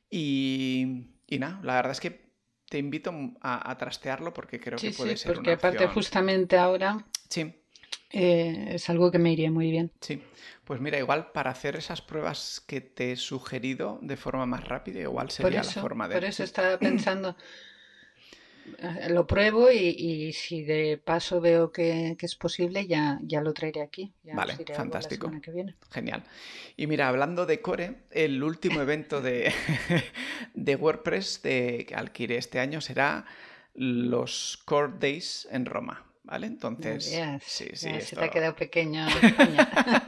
[SPEAKER 2] Y nada, la verdad es que te invito a trastearlo porque creo que
[SPEAKER 1] Sí, sí,
[SPEAKER 2] puede ser
[SPEAKER 1] porque
[SPEAKER 2] una
[SPEAKER 1] aparte
[SPEAKER 2] opción.
[SPEAKER 1] justamente ahora
[SPEAKER 2] Sí,
[SPEAKER 1] es algo que me iría muy bien.
[SPEAKER 2] sí. Pues mira, igual para hacer esas pruebas que te he sugerido de forma más rápida, igual sería la forma
[SPEAKER 1] Por
[SPEAKER 2] de...
[SPEAKER 1] eso
[SPEAKER 2] Sí.
[SPEAKER 1] estaba pensando, lo pruebo y si de paso veo que es posible, ya lo traeré aquí. Ya os
[SPEAKER 2] Vale,
[SPEAKER 1] diré algo la
[SPEAKER 2] fantástico.
[SPEAKER 1] semana que viene.
[SPEAKER 2] Genial. Y mira, hablando de Core, el último evento de WordPress al que iré este año será los Core Days en Roma. ¿Vale?
[SPEAKER 1] No
[SPEAKER 2] Entonces, sí,
[SPEAKER 1] veas,
[SPEAKER 2] sí,
[SPEAKER 1] ya se te ha
[SPEAKER 2] esto...
[SPEAKER 1] quedado pequeño España.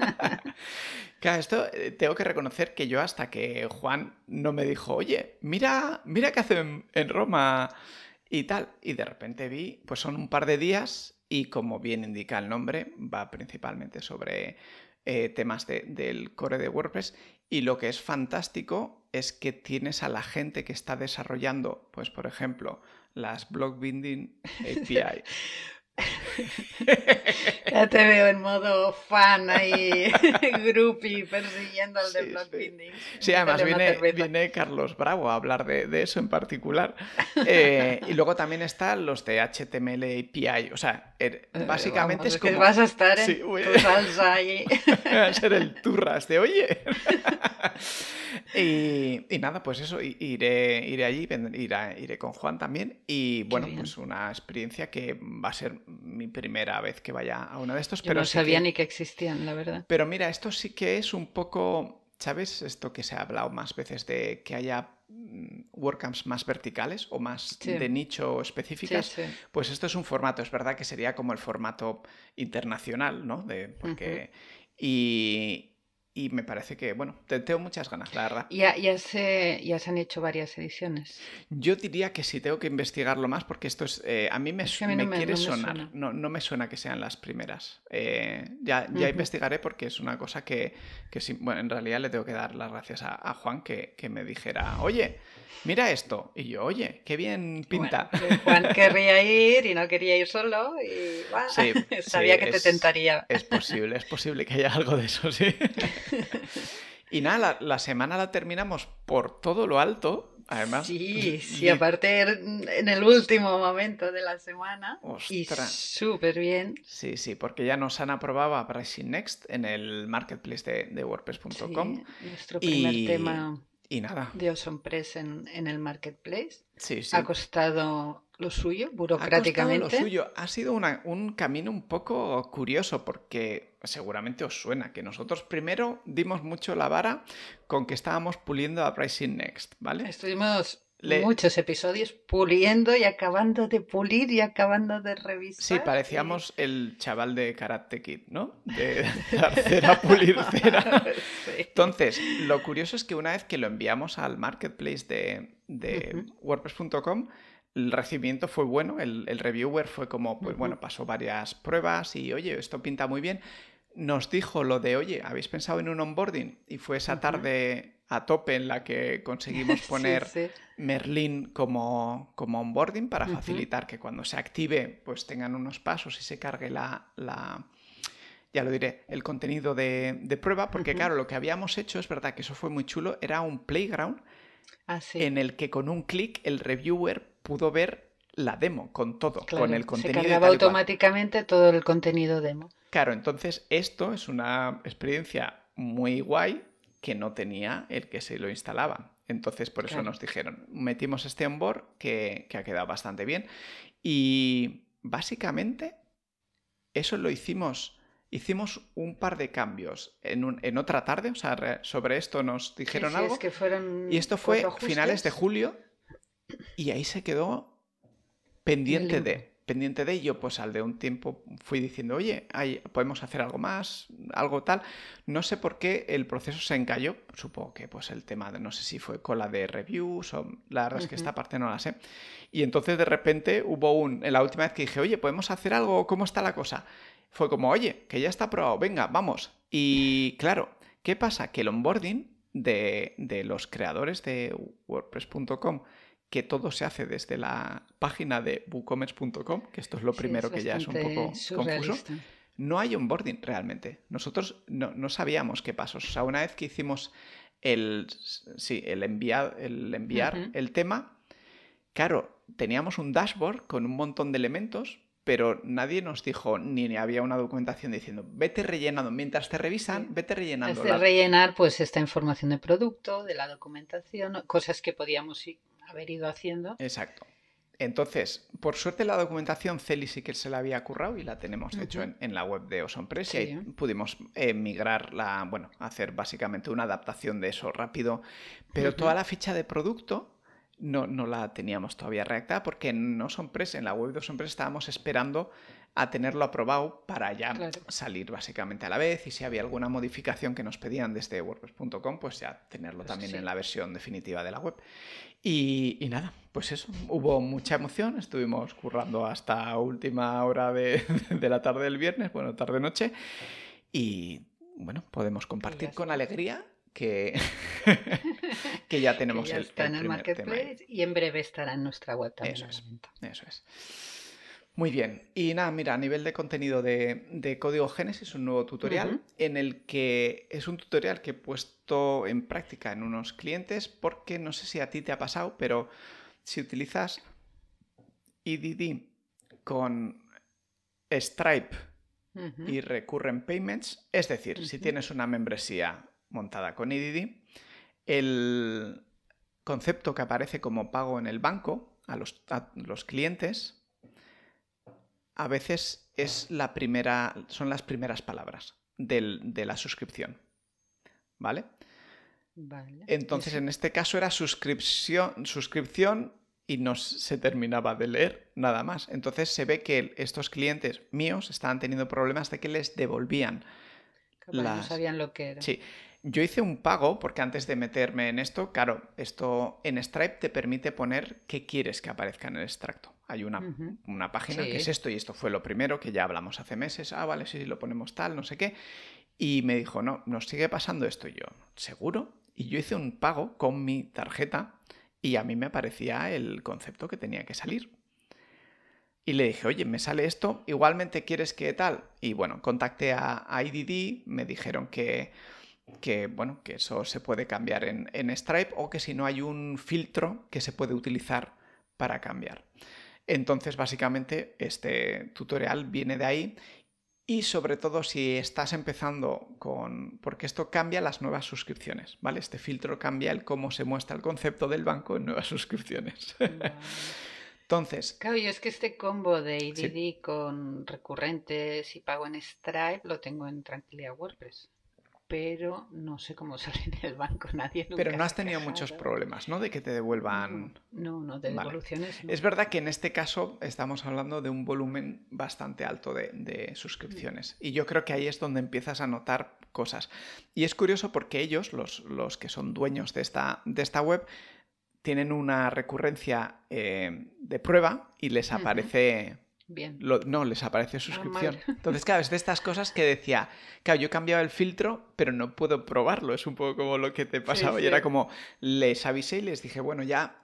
[SPEAKER 2] Claro, esto tengo que reconocer que yo hasta que Juan no me dijo, oye, mira qué hacen en Roma y tal. Y de repente vi, pues son un par de días y como bien indica el nombre, va principalmente sobre temas del core de WordPress. Y lo que es fantástico es que tienes a la gente que está desarrollando, pues por ejemplo, las Block Binding API.
[SPEAKER 1] Ya te veo en modo fan ahí, groupie, persiguiendo al de
[SPEAKER 2] Sí,
[SPEAKER 1] Block
[SPEAKER 2] sí.
[SPEAKER 1] Bindings.
[SPEAKER 2] Sí, además
[SPEAKER 1] Invítale una cerveza.
[SPEAKER 2] viene Carlos Bravo a hablar de eso en particular. Y luego también están los de HTML API. O sea, básicamente
[SPEAKER 1] Vamos,
[SPEAKER 2] es
[SPEAKER 1] es que vas
[SPEAKER 2] como...
[SPEAKER 1] a estar
[SPEAKER 2] Sí,
[SPEAKER 1] en tu salsa ahí.
[SPEAKER 2] a ser el turras de oye. Y nada, pues eso, iré allí, iré con Juan también. Y
[SPEAKER 1] Qué
[SPEAKER 2] bueno,
[SPEAKER 1] bien.
[SPEAKER 2] pues una experiencia que va a ser mi primera vez que vaya a uno de estos,
[SPEAKER 1] Yo
[SPEAKER 2] pero
[SPEAKER 1] no
[SPEAKER 2] sí
[SPEAKER 1] sabía
[SPEAKER 2] que
[SPEAKER 1] ni que existían, la verdad.
[SPEAKER 2] pero mira, esto sí que es un poco, ¿sabes? Esto que se ha hablado más veces de que haya WordCamps más verticales o más
[SPEAKER 1] Sí,
[SPEAKER 2] de nicho
[SPEAKER 1] sí,
[SPEAKER 2] específicas,
[SPEAKER 1] sí.
[SPEAKER 2] pues esto es un formato, es verdad que sería como el formato internacional, ¿no?
[SPEAKER 1] Ujú.
[SPEAKER 2] Y, y me parece que, bueno, tengo muchas ganas, la verdad.
[SPEAKER 1] Ya se han hecho varias ediciones.
[SPEAKER 2] Yo diría que sí, tengo que investigarlo más porque esto es, a mí
[SPEAKER 1] Es que a mí
[SPEAKER 2] me quiere
[SPEAKER 1] no me
[SPEAKER 2] sonar,
[SPEAKER 1] suena.
[SPEAKER 2] no me suena que sean las primeras. Ya
[SPEAKER 1] Ujú.
[SPEAKER 2] investigaré porque es una cosa que sí, bueno, en realidad le tengo que dar las gracias a Juan que me dijera, oye, mira esto. Y yo, oye, qué bien
[SPEAKER 1] Bueno,
[SPEAKER 2] pinta.
[SPEAKER 1] que Juan querría ir y no quería ir solo y va,
[SPEAKER 2] Sí, sí,
[SPEAKER 1] sabía que te tentaría.
[SPEAKER 2] es posible que haya algo de eso, sí. Y nada, la semana la terminamos por todo lo alto. Además,
[SPEAKER 1] Sí, sí, aparte en el último momento de la semana y
[SPEAKER 2] ostras.
[SPEAKER 1] súper bien.
[SPEAKER 2] Sí, sí, porque ya nos han aprobado a Pricing Next en el marketplace de WordPress.com.
[SPEAKER 1] Sí, nuestro primer
[SPEAKER 2] Y,
[SPEAKER 1] tema
[SPEAKER 2] y nada,
[SPEAKER 1] de Awesome Press en el marketplace.
[SPEAKER 2] sí,
[SPEAKER 1] Ha
[SPEAKER 2] sí.
[SPEAKER 1] costado lo suyo,
[SPEAKER 2] Ha costado lo
[SPEAKER 1] burocráticamente.
[SPEAKER 2] suyo. Ha sido un camino un poco curioso porque seguramente os suena que nosotros primero dimos mucho la vara con que estábamos puliendo a Pricing Next, ¿vale?
[SPEAKER 1] Estuvimos
[SPEAKER 2] Le,
[SPEAKER 1] muchos episodios puliendo y acabando de pulir y acabando de
[SPEAKER 2] Sí,
[SPEAKER 1] revisar. Y...
[SPEAKER 2] parecíamos el chaval de Karate Kid, ¿no? De dar cera, pulir cera.
[SPEAKER 1] Sí.
[SPEAKER 2] Entonces, lo curioso es que una vez que lo enviamos al marketplace de
[SPEAKER 1] Ujú,
[SPEAKER 2] WordPress.com, el recibimiento fue bueno, el reviewer fue como, pues
[SPEAKER 1] ujú,
[SPEAKER 2] bueno, pasó varias pruebas y, oye, esto pinta muy bien. Nos dijo lo de, oye, ¿habéis pensado en un onboarding? Y fue esa
[SPEAKER 1] ujú.
[SPEAKER 2] tarde a tope en la que conseguimos
[SPEAKER 1] Sí,
[SPEAKER 2] poner
[SPEAKER 1] sí.
[SPEAKER 2] Merlin como onboarding para
[SPEAKER 1] Ujú,
[SPEAKER 2] facilitar que cuando se active pues tengan unos pasos y se cargue ya lo diré, el contenido de prueba, porque
[SPEAKER 1] ujú.
[SPEAKER 2] claro, lo que habíamos hecho, es verdad que eso fue muy chulo, era un playground
[SPEAKER 1] Ah, sí,
[SPEAKER 2] en el que con un clic el reviewer pudo ver la demo con todo, con
[SPEAKER 1] claro.
[SPEAKER 2] el
[SPEAKER 1] Se
[SPEAKER 2] contenido y
[SPEAKER 1] cargaba
[SPEAKER 2] tal y cual.
[SPEAKER 1] automáticamente todo el contenido demo.
[SPEAKER 2] Claro, entonces esto es una experiencia muy guay que no tenía el que se lo instalaba. Entonces por eso
[SPEAKER 1] Claro.
[SPEAKER 2] nos dijeron, metimos este onboard que ha quedado bastante bien. Y básicamente eso lo hicimos un par de cambios en otra tarde, o sea, sobre esto nos
[SPEAKER 1] Sí,
[SPEAKER 2] dijeron
[SPEAKER 1] sí, es
[SPEAKER 2] algo,
[SPEAKER 1] que
[SPEAKER 2] y
[SPEAKER 1] fueron
[SPEAKER 2] esto
[SPEAKER 1] cuatro
[SPEAKER 2] fue finales de
[SPEAKER 1] ajustes
[SPEAKER 2] julio y ahí se quedó
[SPEAKER 1] en el limbo.
[SPEAKER 2] pendiente de ello, pues al de un tiempo fui diciendo, oye, podemos hacer algo más, algo tal. No sé por qué el proceso se encalló, supongo que pues el tema de, no sé si fue cola de reviews o la verdad es que
[SPEAKER 1] Ujú.
[SPEAKER 2] esta parte no la sé. Y entonces de repente en la última vez que dije, oye, ¿podemos hacer algo? ¿Cómo está la cosa? Fue como, oye, que ya está aprobado, venga, vamos. Y claro, ¿qué pasa? Que el onboarding de los creadores de WordPress.com, que todo se hace desde la página de WooCommerce.com, que esto es lo
[SPEAKER 1] Sí, es
[SPEAKER 2] primero que ya es un
[SPEAKER 1] bastante
[SPEAKER 2] poco confuso,
[SPEAKER 1] surrealista.
[SPEAKER 2] no hay onboarding realmente. Nosotros no sabíamos qué pasos. O sea, una vez que hicimos el enviar
[SPEAKER 1] Ujú.
[SPEAKER 2] el tema, claro, teníamos un dashboard con un montón de elementos, pero nadie nos dijo, ni había una documentación diciendo, vete rellenando, mientras te revisan,
[SPEAKER 1] Sí.
[SPEAKER 2] vete
[SPEAKER 1] Has
[SPEAKER 2] rellenando
[SPEAKER 1] de rellenar pues esta información de producto, de la documentación, cosas que podíamos haber ido haciendo.
[SPEAKER 2] Exacto. Entonces, por suerte la documentación Celi sí que se la había currado y la tenemos de hecho
[SPEAKER 1] Ujú.
[SPEAKER 2] en la web de OsonPress y ahí
[SPEAKER 1] Sí.
[SPEAKER 2] pudimos migrarla, bueno, hacer básicamente una adaptación de eso rápido, pero toda
[SPEAKER 1] Ujú.
[SPEAKER 2] la ficha de producto no la teníamos todavía redactada porque en OsonPress, en la web de OsonPress estábamos esperando a tenerlo aprobado para ya
[SPEAKER 1] Claro.
[SPEAKER 2] salir básicamente a la vez y si había alguna modificación que nos pedían desde WordPress.com, pues ya tenerlo
[SPEAKER 1] Pues
[SPEAKER 2] también en
[SPEAKER 1] sí.
[SPEAKER 2] la versión definitiva de la web. Y nada, pues eso, hubo mucha emoción, estuvimos currando hasta última hora de la tarde del viernes, bueno, tarde-noche, y bueno, podemos
[SPEAKER 1] Y ya
[SPEAKER 2] compartir con
[SPEAKER 1] está.
[SPEAKER 2] alegría que, que ya
[SPEAKER 1] Que
[SPEAKER 2] tenemos
[SPEAKER 1] ya está
[SPEAKER 2] el
[SPEAKER 1] en el
[SPEAKER 2] primer tema ahí.
[SPEAKER 1] marketplace y en breve estará en nuestra web también
[SPEAKER 2] Eso
[SPEAKER 1] a la
[SPEAKER 2] es,
[SPEAKER 1] venta.
[SPEAKER 2] eso es. Muy bien, y nada, mira, a nivel de contenido de Código Génesis, un nuevo tutorial
[SPEAKER 1] Ujú.
[SPEAKER 2] en el que es un tutorial que he puesto en práctica en unos clientes porque no sé si a ti te ha pasado, pero si utilizas EDD con Stripe
[SPEAKER 1] Ujú.
[SPEAKER 2] y Recurrent Payments, es decir, si
[SPEAKER 1] Ujú.
[SPEAKER 2] tienes una membresía montada con EDD, el concepto que aparece como pago en el banco a los clientes a veces son las primeras palabras de la suscripción, ¿vale?
[SPEAKER 1] Vale. ¿Y
[SPEAKER 2] Entonces,
[SPEAKER 1] eso?
[SPEAKER 2] en este caso era suscripción y no se terminaba de leer nada más. Entonces se ve que estos clientes míos estaban teniendo problemas de que les devolvían
[SPEAKER 1] No sabían lo que era.
[SPEAKER 2] Sí, yo hice un pago porque antes de meterme en esto, claro, esto en Stripe te permite poner qué quieres que aparezca en el extracto. Hay una página que es esto y esto fue lo primero que ya hablamos hace meses. Ah, vale, sí, lo ponemos tal, no sé qué. Y me dijo, no, nos sigue pasando esto. Y yo, ¿seguro? Y yo hice un pago con mi tarjeta y a mí me aparecía el concepto que tenía que salir. Y le dije, oye, me sale esto, igualmente quieres que tal. Y bueno, contacté a IDD, me dijeron que bueno, que eso se puede cambiar en Stripe o que si no hay un filtro que se puede utilizar para cambiar. Entonces, básicamente, este tutorial viene de ahí y sobre todo si estás empezando con... porque esto cambia las nuevas suscripciones, ¿vale? Este filtro cambia el cómo se muestra el concepto del banco en nuevas suscripciones.
[SPEAKER 1] Vale.
[SPEAKER 2] Entonces...
[SPEAKER 1] Claro, yo es que este combo de IDD
[SPEAKER 2] sí.
[SPEAKER 1] con recurrentes y pago en Stripe lo tengo en Tranquilidad WordPress. Pero no sé cómo sale en el banco, nadie nunca
[SPEAKER 2] Pero no
[SPEAKER 1] se
[SPEAKER 2] has
[SPEAKER 1] ha
[SPEAKER 2] tenido muchos
[SPEAKER 1] quejado.
[SPEAKER 2] problemas, ¿no? De que te devuelvan...
[SPEAKER 1] No, de
[SPEAKER 2] Vale.
[SPEAKER 1] devoluciones no.
[SPEAKER 2] Es verdad que en este caso estamos hablando de un volumen bastante alto de suscripciones. Y yo creo que ahí es donde empiezas a notar cosas. Y es curioso porque ellos, los que son dueños de esta web, tienen una recurrencia de prueba y les aparece...
[SPEAKER 1] Bien.
[SPEAKER 2] No, les aparece suscripción.
[SPEAKER 1] Mal.
[SPEAKER 2] Entonces, claro, es de estas cosas que decía, claro, yo cambiaba el filtro, pero no puedo probarlo. Es un poco como lo que te pasaba.
[SPEAKER 1] Sí.
[SPEAKER 2] Y era como, les avisé y les dije, bueno, ya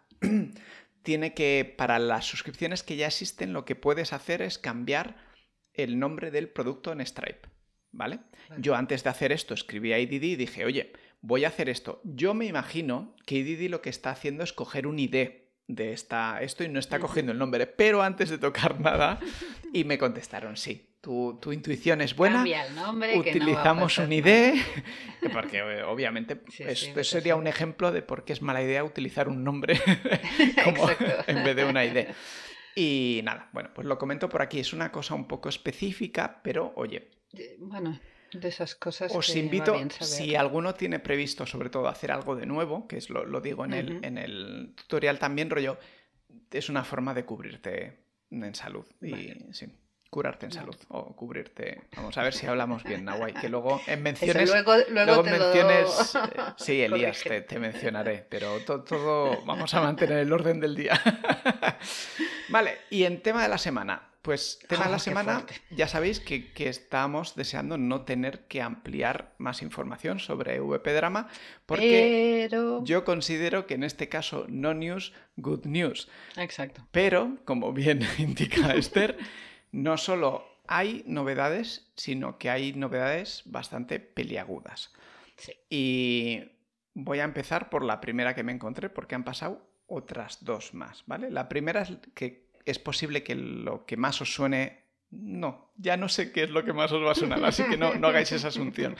[SPEAKER 2] tiene que, para las suscripciones que ya existen, lo que puedes hacer es cambiar el nombre del producto en Stripe, ¿vale? Yo antes de hacer esto escribí a IDD y dije, oye, voy a hacer esto. Yo me imagino que IDD lo que está haciendo es coger un ID de esto y no está cogiendo el nombre, pero antes de tocar nada y me contestaron, sí, tu intuición es buena,
[SPEAKER 1] cambia el nombre,
[SPEAKER 2] utilizamos
[SPEAKER 1] que no
[SPEAKER 2] un ID, porque obviamente esto sería un
[SPEAKER 1] ser.
[SPEAKER 2] ejemplo de por qué es mala idea utilizar un nombre como en vez de una ID. Y nada, bueno, pues lo comento por aquí, es una cosa un poco específica, pero oye...
[SPEAKER 1] Bueno... de esas cosas
[SPEAKER 2] os
[SPEAKER 1] que
[SPEAKER 2] invito,
[SPEAKER 1] va bien saber.
[SPEAKER 2] si alguno tiene previsto sobre todo hacer algo de nuevo, que es lo digo en el tutorial también, rollo, es una forma de cubrirte en salud.
[SPEAKER 1] Vale.
[SPEAKER 2] Y sí, curarte en salud o cubrirte. Vamos a ver si hablamos bien, Nawai, que luego en menciones...
[SPEAKER 1] Luego
[SPEAKER 2] en menciones... sí, Elías, te mencionaré, pero todo vamos a mantener el orden del día. Vale, y en tema de la semana... Pues tema de la semana, ya sabéis que estamos deseando no tener que ampliar más información sobre VP Drama, porque yo considero que en este caso no news, good news.
[SPEAKER 1] Exacto.
[SPEAKER 2] Pero, como bien indica Esther, no solo hay novedades, sino que hay novedades bastante peliagudas.
[SPEAKER 1] Sí.
[SPEAKER 2] Y voy a empezar por la primera que me encontré, porque han pasado otras dos más, ¿vale? La primera es que es posible que lo que más os suene... No, ya no sé qué es lo que más os va a sonar, así que no hagáis esa asunción.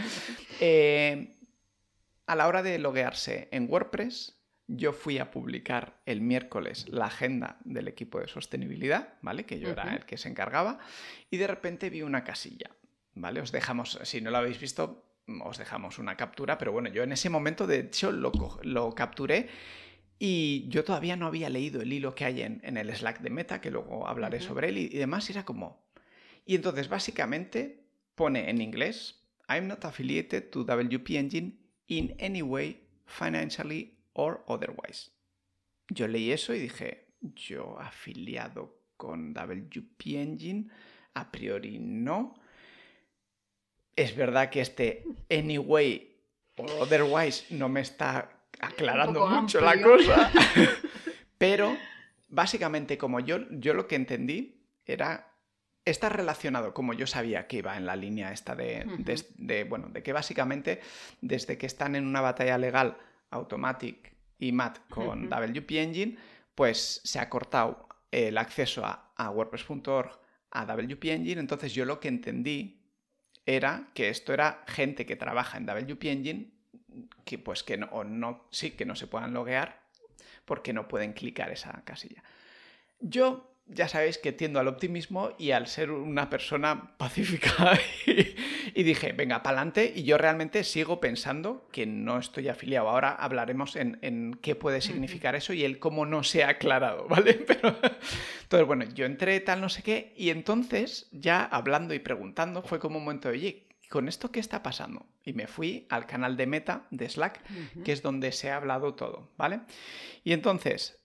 [SPEAKER 2] A la hora de loguearse en WordPress, yo fui a publicar el miércoles la agenda del equipo de sostenibilidad, ¿vale? Que yo era el que se encargaba, y de repente vi una casilla, ¿vale? Os dejamos, si no lo habéis visto, os dejamos una captura, pero bueno, yo en ese momento, de hecho, lo capturé. Y yo todavía no había leído el hilo que hay en el Slack de Meta, que luego hablaré sobre él y demás, y era como... Y entonces, básicamente, pone en inglés, I'm not affiliated to WP Engine in any way, financially or otherwise. Yo leí eso y dije, yo afiliado con WP Engine, a priori no. Es verdad que este anyway or otherwise no me está aclarando mucho amplio la cosa, pero básicamente como yo lo que entendí era, está relacionado, como yo sabía que iba en la línea esta de que básicamente desde que están en una batalla legal Automatic y MAT con WP Engine, pues se ha cortado el acceso a WordPress.org a WP Engine. Entonces yo lo que entendí era que esto era gente que trabaja en WP Engine que pues que no se puedan loguear porque no pueden clicar esa casilla. Yo ya sabéis que tiendo al optimismo y al ser una persona pacífica y dije, venga, pa'lante, y yo realmente sigo pensando que no estoy afiliado. Ahora hablaremos en qué puede significar eso y el cómo no se ha aclarado, ¿vale? Pero entonces, bueno, yo entré tal no sé qué y entonces ya hablando y preguntando fue como un momento de, oye, ¿con esto qué está pasando? Y me fui al canal de Meta de Slack, que es donde se ha hablado todo, ¿vale? Y entonces,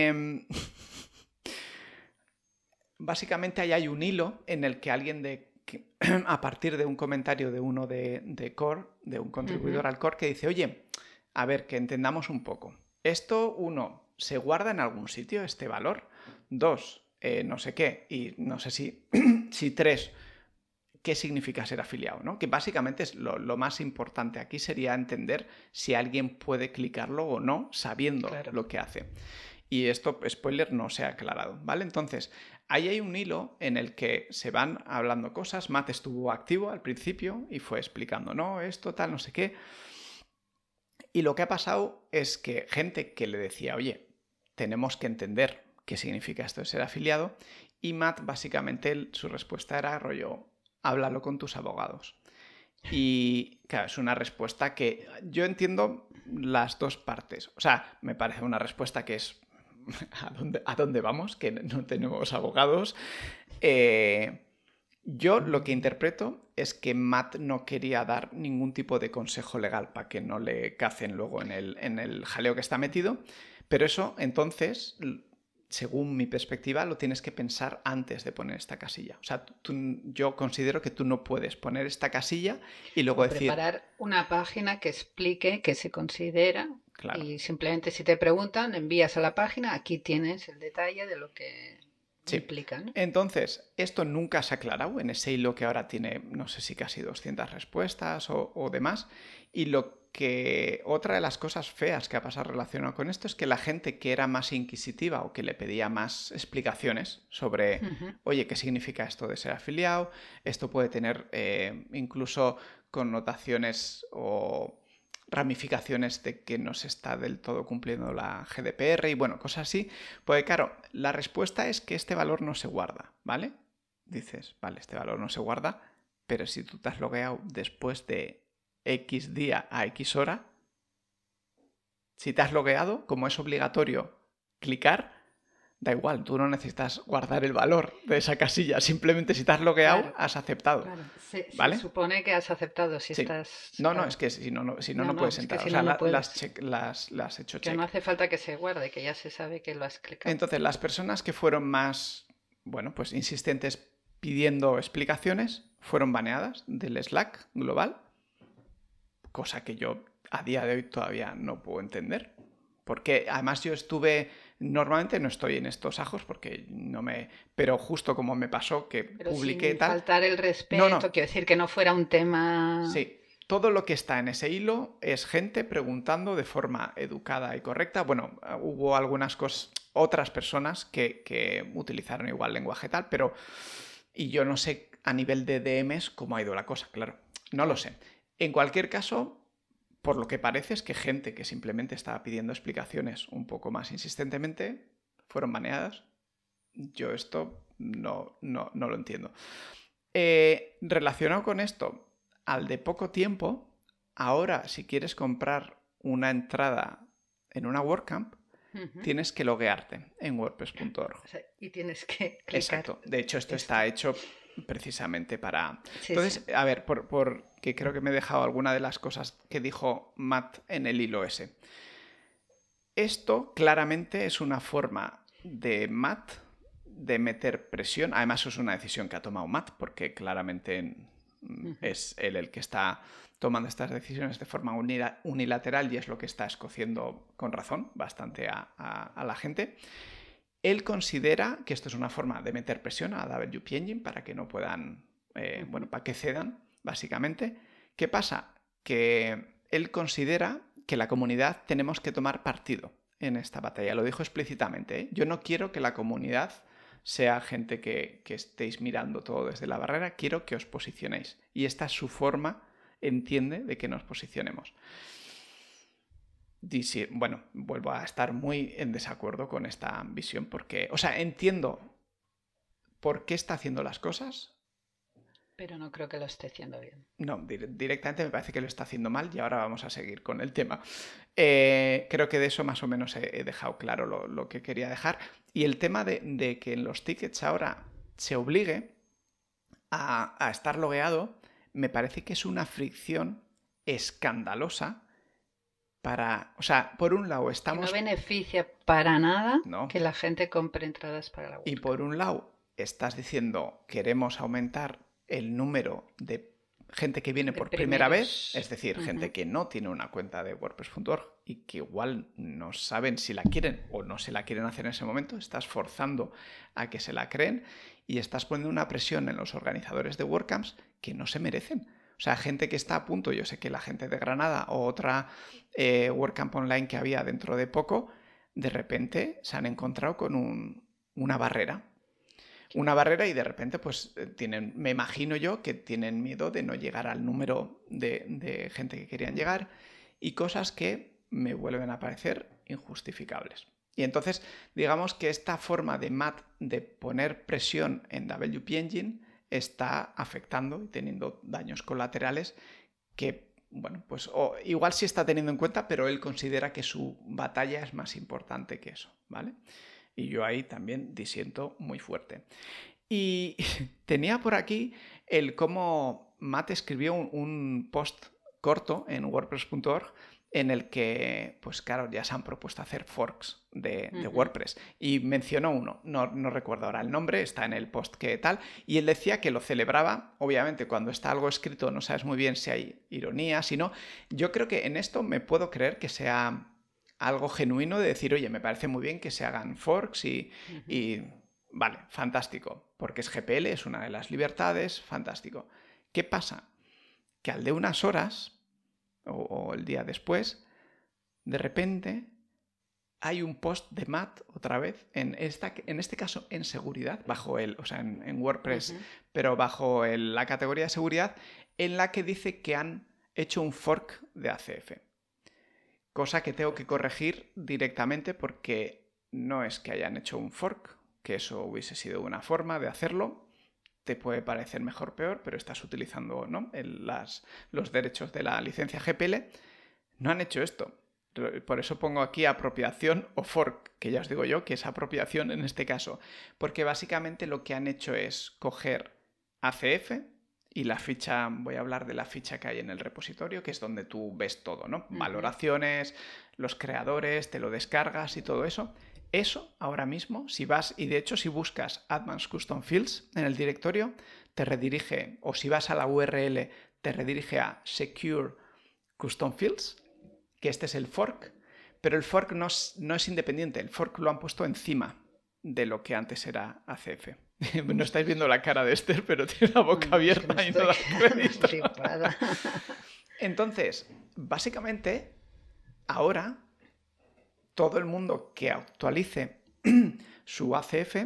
[SPEAKER 2] básicamente ahí hay un hilo en el que alguien a partir de un comentario de uno de Core, de un contribuidor al Core, que dice, oye, a ver, que entendamos un poco. Esto, uno, ¿se guarda en algún sitio este valor? Dos, no sé qué, y no sé si, si tres, ¿qué significa ser afiliado? ¿No? Que básicamente es lo más importante aquí sería entender si alguien puede clicarlo o no, sabiendo lo que hace. Y esto, spoiler, no se ha aclarado, ¿vale? Entonces, ahí hay un hilo en el que se van hablando cosas. Matt estuvo activo al principio y fue explicando, no, esto, tal, no sé qué. Y lo que ha pasado es que gente que le decía, oye, tenemos que entender qué significa esto de ser afiliado, y Matt básicamente su respuesta era rollo, háblalo con tus abogados. Y claro, es una respuesta que yo entiendo las dos partes. O sea, me parece una respuesta que es ¿a dónde vamos? Que no tenemos abogados. Yo lo que interpreto es que Matt no quería dar ningún tipo de consejo legal para que no le cacen luego en el jaleo que está metido, pero eso entonces, según mi perspectiva, lo tienes que pensar antes de poner esta casilla. O sea, yo considero que tú no puedes poner esta casilla y luego decir...
[SPEAKER 1] preparar una página que explique qué se considera.
[SPEAKER 2] Claro.
[SPEAKER 1] Y simplemente si te preguntan, envías a la página, aquí tienes el detalle de lo que implica, ¿no?
[SPEAKER 2] Entonces, esto nunca se ha aclarado en ese hilo que ahora tiene, no sé si casi 200 respuestas o demás. Y otra de las cosas feas que ha pasado relacionado con esto es que la gente que era más inquisitiva o que le pedía más explicaciones sobre, oye, ¿qué significa esto de ser afiliado? Esto puede tener incluso connotaciones o ramificaciones de que no se está del todo cumpliendo la GDPR y bueno, cosas así. Pues claro, la respuesta es que este valor no se guarda, ¿vale? Dices, vale, este valor no se guarda, pero si tú te has logueado después de X día a X hora, si te has logueado, como es obligatorio clicar, da igual, tú no necesitas guardar el valor de esa casilla. Simplemente si te has logueado, has aceptado.
[SPEAKER 1] Claro.
[SPEAKER 2] ¿Vale?
[SPEAKER 1] Se supone que has aceptado si
[SPEAKER 2] sí.
[SPEAKER 1] estás...
[SPEAKER 2] No,
[SPEAKER 1] claro.
[SPEAKER 2] es que si no puedes entrar.
[SPEAKER 1] Si
[SPEAKER 2] o sea,
[SPEAKER 1] no
[SPEAKER 2] las he hecho
[SPEAKER 1] que
[SPEAKER 2] check.
[SPEAKER 1] no hace falta que se guarde, que ya se sabe que lo has clicado.
[SPEAKER 2] Entonces, las personas que fueron más, bueno, pues insistentes pidiendo explicaciones, fueron baneadas del Slack global, cosa que yo a día de hoy todavía no puedo entender. Porque además yo normalmente no estoy en estos ajos porque no me... Pero justo como me pasó que
[SPEAKER 1] Pero
[SPEAKER 2] publiqué
[SPEAKER 1] sin
[SPEAKER 2] tal...
[SPEAKER 1] faltar el respeto, quiero decir que no fuera un tema...
[SPEAKER 2] Sí, todo lo que está en ese hilo es gente preguntando de forma educada y correcta. Bueno, hubo otras personas que utilizaron igual lenguaje tal, pero... Y yo no sé a nivel de DMs cómo ha ido la cosa, claro. No lo sé. En cualquier caso, por lo que parece es que gente que simplemente estaba pidiendo explicaciones un poco más insistentemente fueron baneadas. Yo esto no lo entiendo. Relacionado con esto, al de poco tiempo, ahora si quieres comprar una entrada en una WordCamp, tienes que loguearte en wordpress.org.
[SPEAKER 1] O sea, y tienes que clicar.
[SPEAKER 2] Exacto. De hecho, esto está hecho precisamente para... Entonces, a ver, porque creo que me he dejado alguna de las cosas que dijo Matt en el hilo ese. Esto claramente es una forma de Matt de meter presión. Además, es una decisión que ha tomado Matt, porque claramente es él el que está tomando estas decisiones de forma unilateral y es lo que está escociendo con razón bastante a la gente. Él considera que esto es una forma de meter presión a WP Engine para que no puedan, para que cedan, básicamente. ¿Qué pasa? Que él considera que la comunidad tenemos que tomar partido en esta batalla. Lo dijo explícitamente, ¿eh? Yo no quiero que la comunidad sea gente que estéis mirando todo desde la barrera, quiero que os posicionéis. Y esta es su forma, entiende, de que nos posicionemos. Bueno, vuelvo a estar muy en desacuerdo con esta visión porque, o sea, entiendo por qué está haciendo las cosas.
[SPEAKER 1] Pero no creo que lo esté haciendo bien.
[SPEAKER 2] No, directamente me parece que lo está haciendo mal y ahora vamos a seguir con el tema. Creo que de eso más o menos he dejado claro lo que quería dejar. Y el tema de que en los tickets ahora se obligue a estar logueado me parece que es una fricción escandalosa para... O sea, por un lado
[SPEAKER 1] Que no
[SPEAKER 2] estamos...
[SPEAKER 1] beneficia para nada
[SPEAKER 2] No.
[SPEAKER 1] que la gente compre entradas para la
[SPEAKER 2] Y
[SPEAKER 1] WordCamp.
[SPEAKER 2] por un lado estás diciendo queremos aumentar el número de gente que viene
[SPEAKER 1] De
[SPEAKER 2] por primera vez,
[SPEAKER 1] primeros.
[SPEAKER 2] es decir, gente que no tiene una cuenta de WordPress.org y que igual no saben si la quieren o no se la quieren hacer en ese momento, estás forzando a que se la creen y estás poniendo una presión en los organizadores de WordCamps que no se merecen. O sea, gente que está a punto, yo sé que la gente de Granada o otra WordCamp online que había dentro de poco, de repente se han encontrado con una barrera. Una barrera y de repente pues tienen, me imagino yo, que tienen miedo de no llegar al número de gente que querían llegar y cosas que me vuelven a parecer injustificables. Y entonces, digamos que esta forma de Matt de poner presión en WP Engine está afectando y teniendo daños colaterales que, bueno, pues igual sí está teniendo en cuenta, pero él considera que su batalla es más importante que eso, ¿vale? Y yo ahí también disiento muy fuerte. Y tenía por aquí el cómo Matt escribió un post corto en WordPress.org en el que, pues claro, ya se han propuesto hacer forks de WordPress. Y mencionó uno, no recuerdo ahora el nombre, está en el post que tal, y él decía que lo celebraba. Obviamente, cuando está algo escrito no sabes muy bien si hay ironía, si no. Yo creo que en esto me puedo creer que sea algo genuino de decir, oye, me parece muy bien que se hagan forks y vale, fantástico, porque es GPL, es una de las libertades, fantástico. ¿Qué pasa? Que al de unas horas, o el día después, de repente hay un post de Matt otra vez, en este caso en seguridad, bajo el, o sea, en WordPress, pero bajo la categoría de seguridad, en la que dice que han hecho un fork de ACF. Cosa que tengo que corregir directamente porque no es que hayan hecho un fork, que eso hubiese sido una forma de hacerlo. Te puede parecer mejor o peor, pero estás utilizando, ¿no?, los derechos de la licencia GPL. No han hecho esto. Por eso pongo aquí apropiación o fork, que ya os digo yo que es apropiación en este caso. Porque básicamente lo que han hecho es coger ACF y la ficha, voy a hablar de la ficha que hay en el repositorio, que es donde tú ves todo, ¿no? Valoraciones, los creadores, te lo descargas y todo eso. Eso, ahora mismo, si vas, y de hecho si buscas Advanced Custom Fields en el directorio, te redirige, o si vas a la URL, te redirige a Secure Custom Fields, que este es el fork, pero el fork no es independiente, el fork lo han puesto encima de lo que antes era ACF. No estáis viendo la cara de Esther, pero tiene la boca abierta y no da crédito. Entonces, básicamente, ahora todo el mundo que actualice su ACF,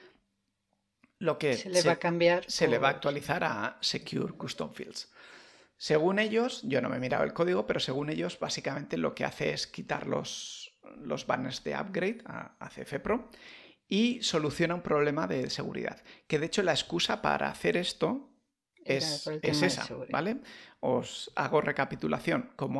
[SPEAKER 2] lo que
[SPEAKER 1] se le va a cambiar
[SPEAKER 2] se le va a actualizar a Secure Custom Fields. Según ellos, yo no me he mirado el código, pero según ellos, básicamente lo que hace es quitar los banners de upgrade a ACF Pro y soluciona un problema de seguridad. Que de hecho la excusa para hacer esto es esa, ¿vale? Os hago recapitulación. Como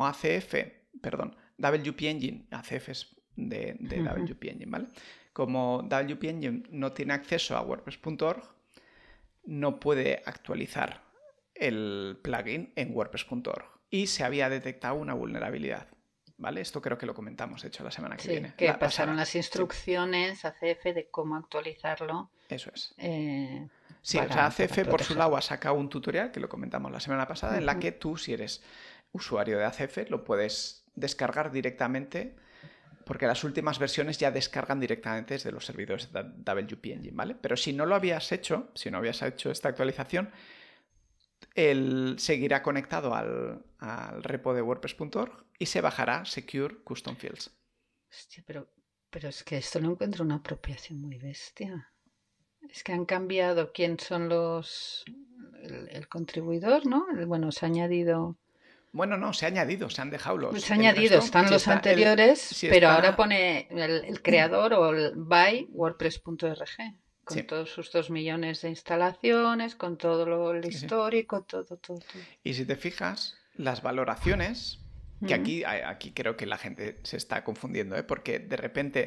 [SPEAKER 2] WP Engine, ACF es de WP Engine, ¿vale? Como WP Engine no tiene acceso a WordPress.org, no puede actualizar el plugin en WordPress.org y se había detectado una vulnerabilidad. ¿Vale? Esto creo que lo comentamos, de hecho, la semana que viene.
[SPEAKER 1] Que pasaron las instrucciones a ACF de cómo actualizarlo.
[SPEAKER 2] Eso es. Sí, o sea, ACF por su lado ha sacado un tutorial, que lo comentamos la semana pasada, en la que tú, si eres usuario de ACF, lo puedes descargar directamente, porque las últimas versiones ya descargan directamente desde los servidores de WP Engine, ¿vale? Pero si no lo habías hecho, si no habías hecho esta actualización, él seguirá conectado al repo de WordPress.org y se bajará Secure Custom Fields.
[SPEAKER 1] Hostia, pero es que esto lo encuentro una apropiación muy bestia. Es que han cambiado quién son el contribuidor, ¿no? Bueno, se ha añadido...
[SPEAKER 2] Bueno, no, se ha añadido, se han dejado los...
[SPEAKER 1] Se ha añadido, están los anteriores, pero ahora pone el creador o el by WordPress.org. Con todos sus 2 millones de instalaciones, con todo el histórico, todo.
[SPEAKER 2] Y si te fijas, las valoraciones, que aquí creo que la gente se está confundiendo, porque de repente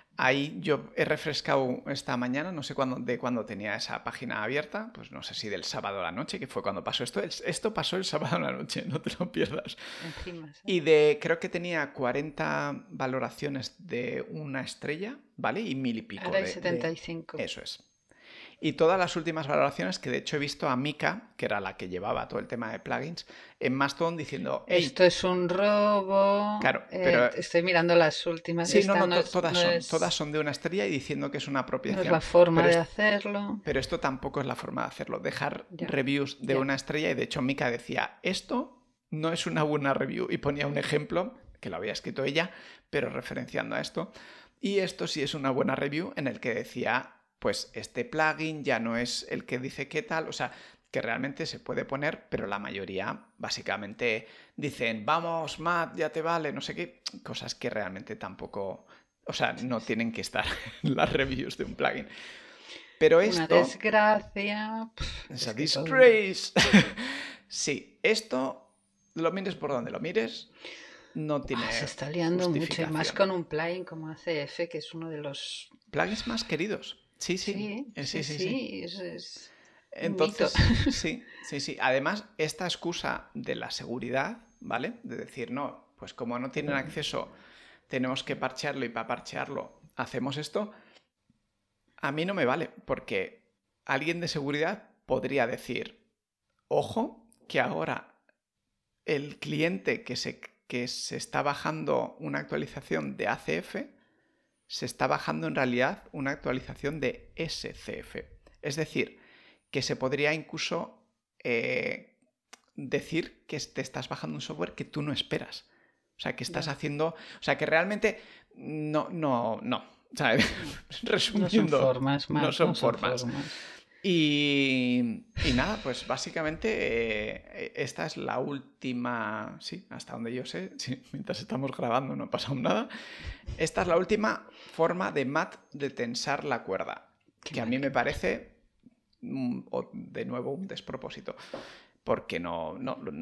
[SPEAKER 2] Ahí yo he refrescado esta mañana, no sé cuándo tenía esa página abierta, pues no sé si del sábado a la noche, que fue cuando pasó esto. Esto pasó el sábado a la noche, no te lo pierdas.
[SPEAKER 1] Encima, ¿sabes?
[SPEAKER 2] Y creo que tenía 40 valoraciones de una estrella, ¿vale? Y 1000 y pico
[SPEAKER 1] Ahora hay 75.
[SPEAKER 2] Eso es. Y todas las últimas valoraciones, que de hecho he visto a Mika, que era la que llevaba todo el tema de plugins, en Mastodon diciendo, hey,
[SPEAKER 1] Esto es un robo.
[SPEAKER 2] claro, pero
[SPEAKER 1] Estoy mirando las últimas.
[SPEAKER 2] sí,
[SPEAKER 1] Esta no es,
[SPEAKER 2] todas son de una estrella y diciendo que es una
[SPEAKER 1] no es
[SPEAKER 2] apropiación.
[SPEAKER 1] la forma de hacerlo.
[SPEAKER 2] Pero esto tampoco es la forma de hacerlo. Dejar
[SPEAKER 1] Ya,
[SPEAKER 2] reviews de
[SPEAKER 1] ya.
[SPEAKER 2] una estrella, y de hecho Mika decía, esto no es una buena review, y ponía un ejemplo que lo había escrito ella, pero referenciando a esto. Y esto sí es una buena review en el que decía, pues este plugin ya no es el que dice qué tal, o sea, que realmente se puede poner, pero la mayoría básicamente dicen, vamos, Matt, ya te vale, no sé qué, cosas que realmente tampoco, o sea, no tienen que estar en las reviews de un plugin. Pero
[SPEAKER 1] Una
[SPEAKER 2] esto...
[SPEAKER 1] desgracia.
[SPEAKER 2] Es a
[SPEAKER 1] Es que todo.
[SPEAKER 2] disgrace. Sí, esto, lo mires por donde lo mires, no tiene
[SPEAKER 1] Se está liando mucho y más
[SPEAKER 2] justificación.
[SPEAKER 1] con un plugin como ACF, que es uno de los...
[SPEAKER 2] Plugins más queridos. Sí, sí.
[SPEAKER 1] Sí. Es un mito.
[SPEAKER 2] Entonces, sí. Además, esta excusa de la seguridad, ¿vale? De decir, no, pues como no tienen acceso, tenemos que parchearlo, y para parchearlo hacemos esto. A mí no me vale, porque alguien de seguridad podría decir, ojo, que ahora el cliente que se está bajando una actualización de ACF se está bajando en realidad una actualización de SCF. Es decir, que se podría incluso decir que te estás bajando un software que tú no esperas. O sea, que estás haciendo... O sea, que realmente no. O sea, resumiendo,
[SPEAKER 1] No son formas, Marc,
[SPEAKER 2] no son formas. Y nada, pues básicamente esta es la última, sí, hasta donde yo sé, sí, mientras estamos grabando no ha pasado nada, esta es la última forma de Matt de tensar la cuerda, que a mí me parece, de nuevo, un despropósito, porque no.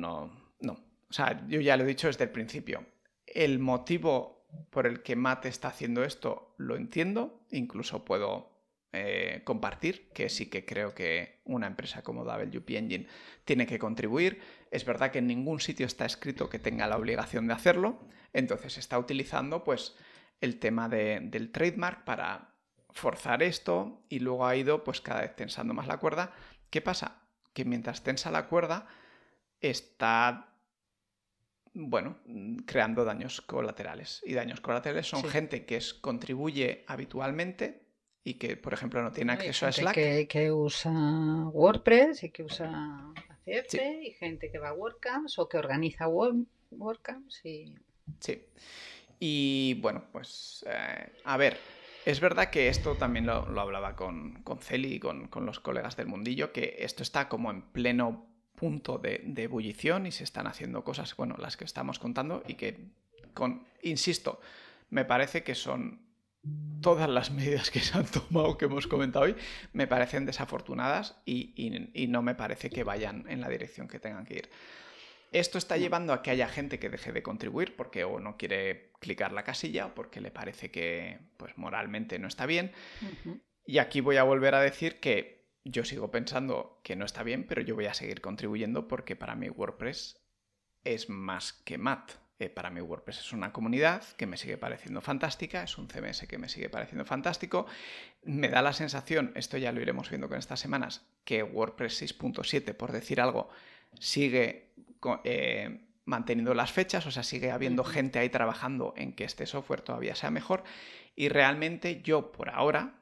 [SPEAKER 2] O sea, yo ya lo he dicho desde el principio, el motivo por el que Matt está haciendo esto lo entiendo, incluso puedo compartir, que sí que creo que una empresa como WP Engine tiene que contribuir. Es verdad que en ningún sitio está escrito que tenga la obligación de hacerlo, entonces está utilizando pues el tema del trademark para forzar esto, y luego ha ido pues cada vez tensando más la cuerda. ¿Qué pasa? Que mientras tensa la cuerda está, bueno, creando daños colaterales, y daños colaterales son gente que contribuye habitualmente y que, por ejemplo, no tiene acceso a Slack.
[SPEAKER 1] Que usa WordPress y que usa ACF,
[SPEAKER 2] Sí.
[SPEAKER 1] y gente que va a WordCamps o que organiza WordCamps y...
[SPEAKER 2] Sí. Y bueno, pues a ver, es verdad que esto también lo hablaba con Celi y con los colegas del mundillo, que esto está como en pleno punto de ebullición y se están haciendo cosas, bueno, las que estamos contando, y que, insisto, me parece que son todas las medidas que se han tomado, que hemos comentado hoy, me parecen desafortunadas y no me parece que vayan en la dirección que tengan que ir. Esto está llevando a que haya gente que deje de contribuir porque o no quiere clicar la casilla o porque le parece que pues moralmente no está bien. Y aquí voy a volver a decir que yo sigo pensando que no está bien, pero yo voy a seguir contribuyendo porque para mí WordPress es más que Matt. Para mí WordPress es una comunidad que me sigue pareciendo fantástica, es un CMS que me sigue pareciendo fantástico. Me da la sensación, esto ya lo iremos viendo con estas semanas, que WordPress 6.7, por decir algo, sigue manteniendo las fechas, o sea, sigue habiendo gente ahí trabajando en que este software todavía sea mejor, y realmente yo por ahora,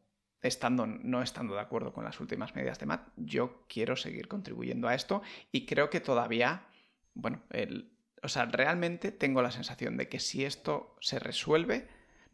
[SPEAKER 2] no estando de acuerdo con las últimas medidas de Matt, yo quiero seguir contribuyendo a esto, y creo que todavía, bueno, o sea, realmente tengo la sensación de que si esto se resuelve,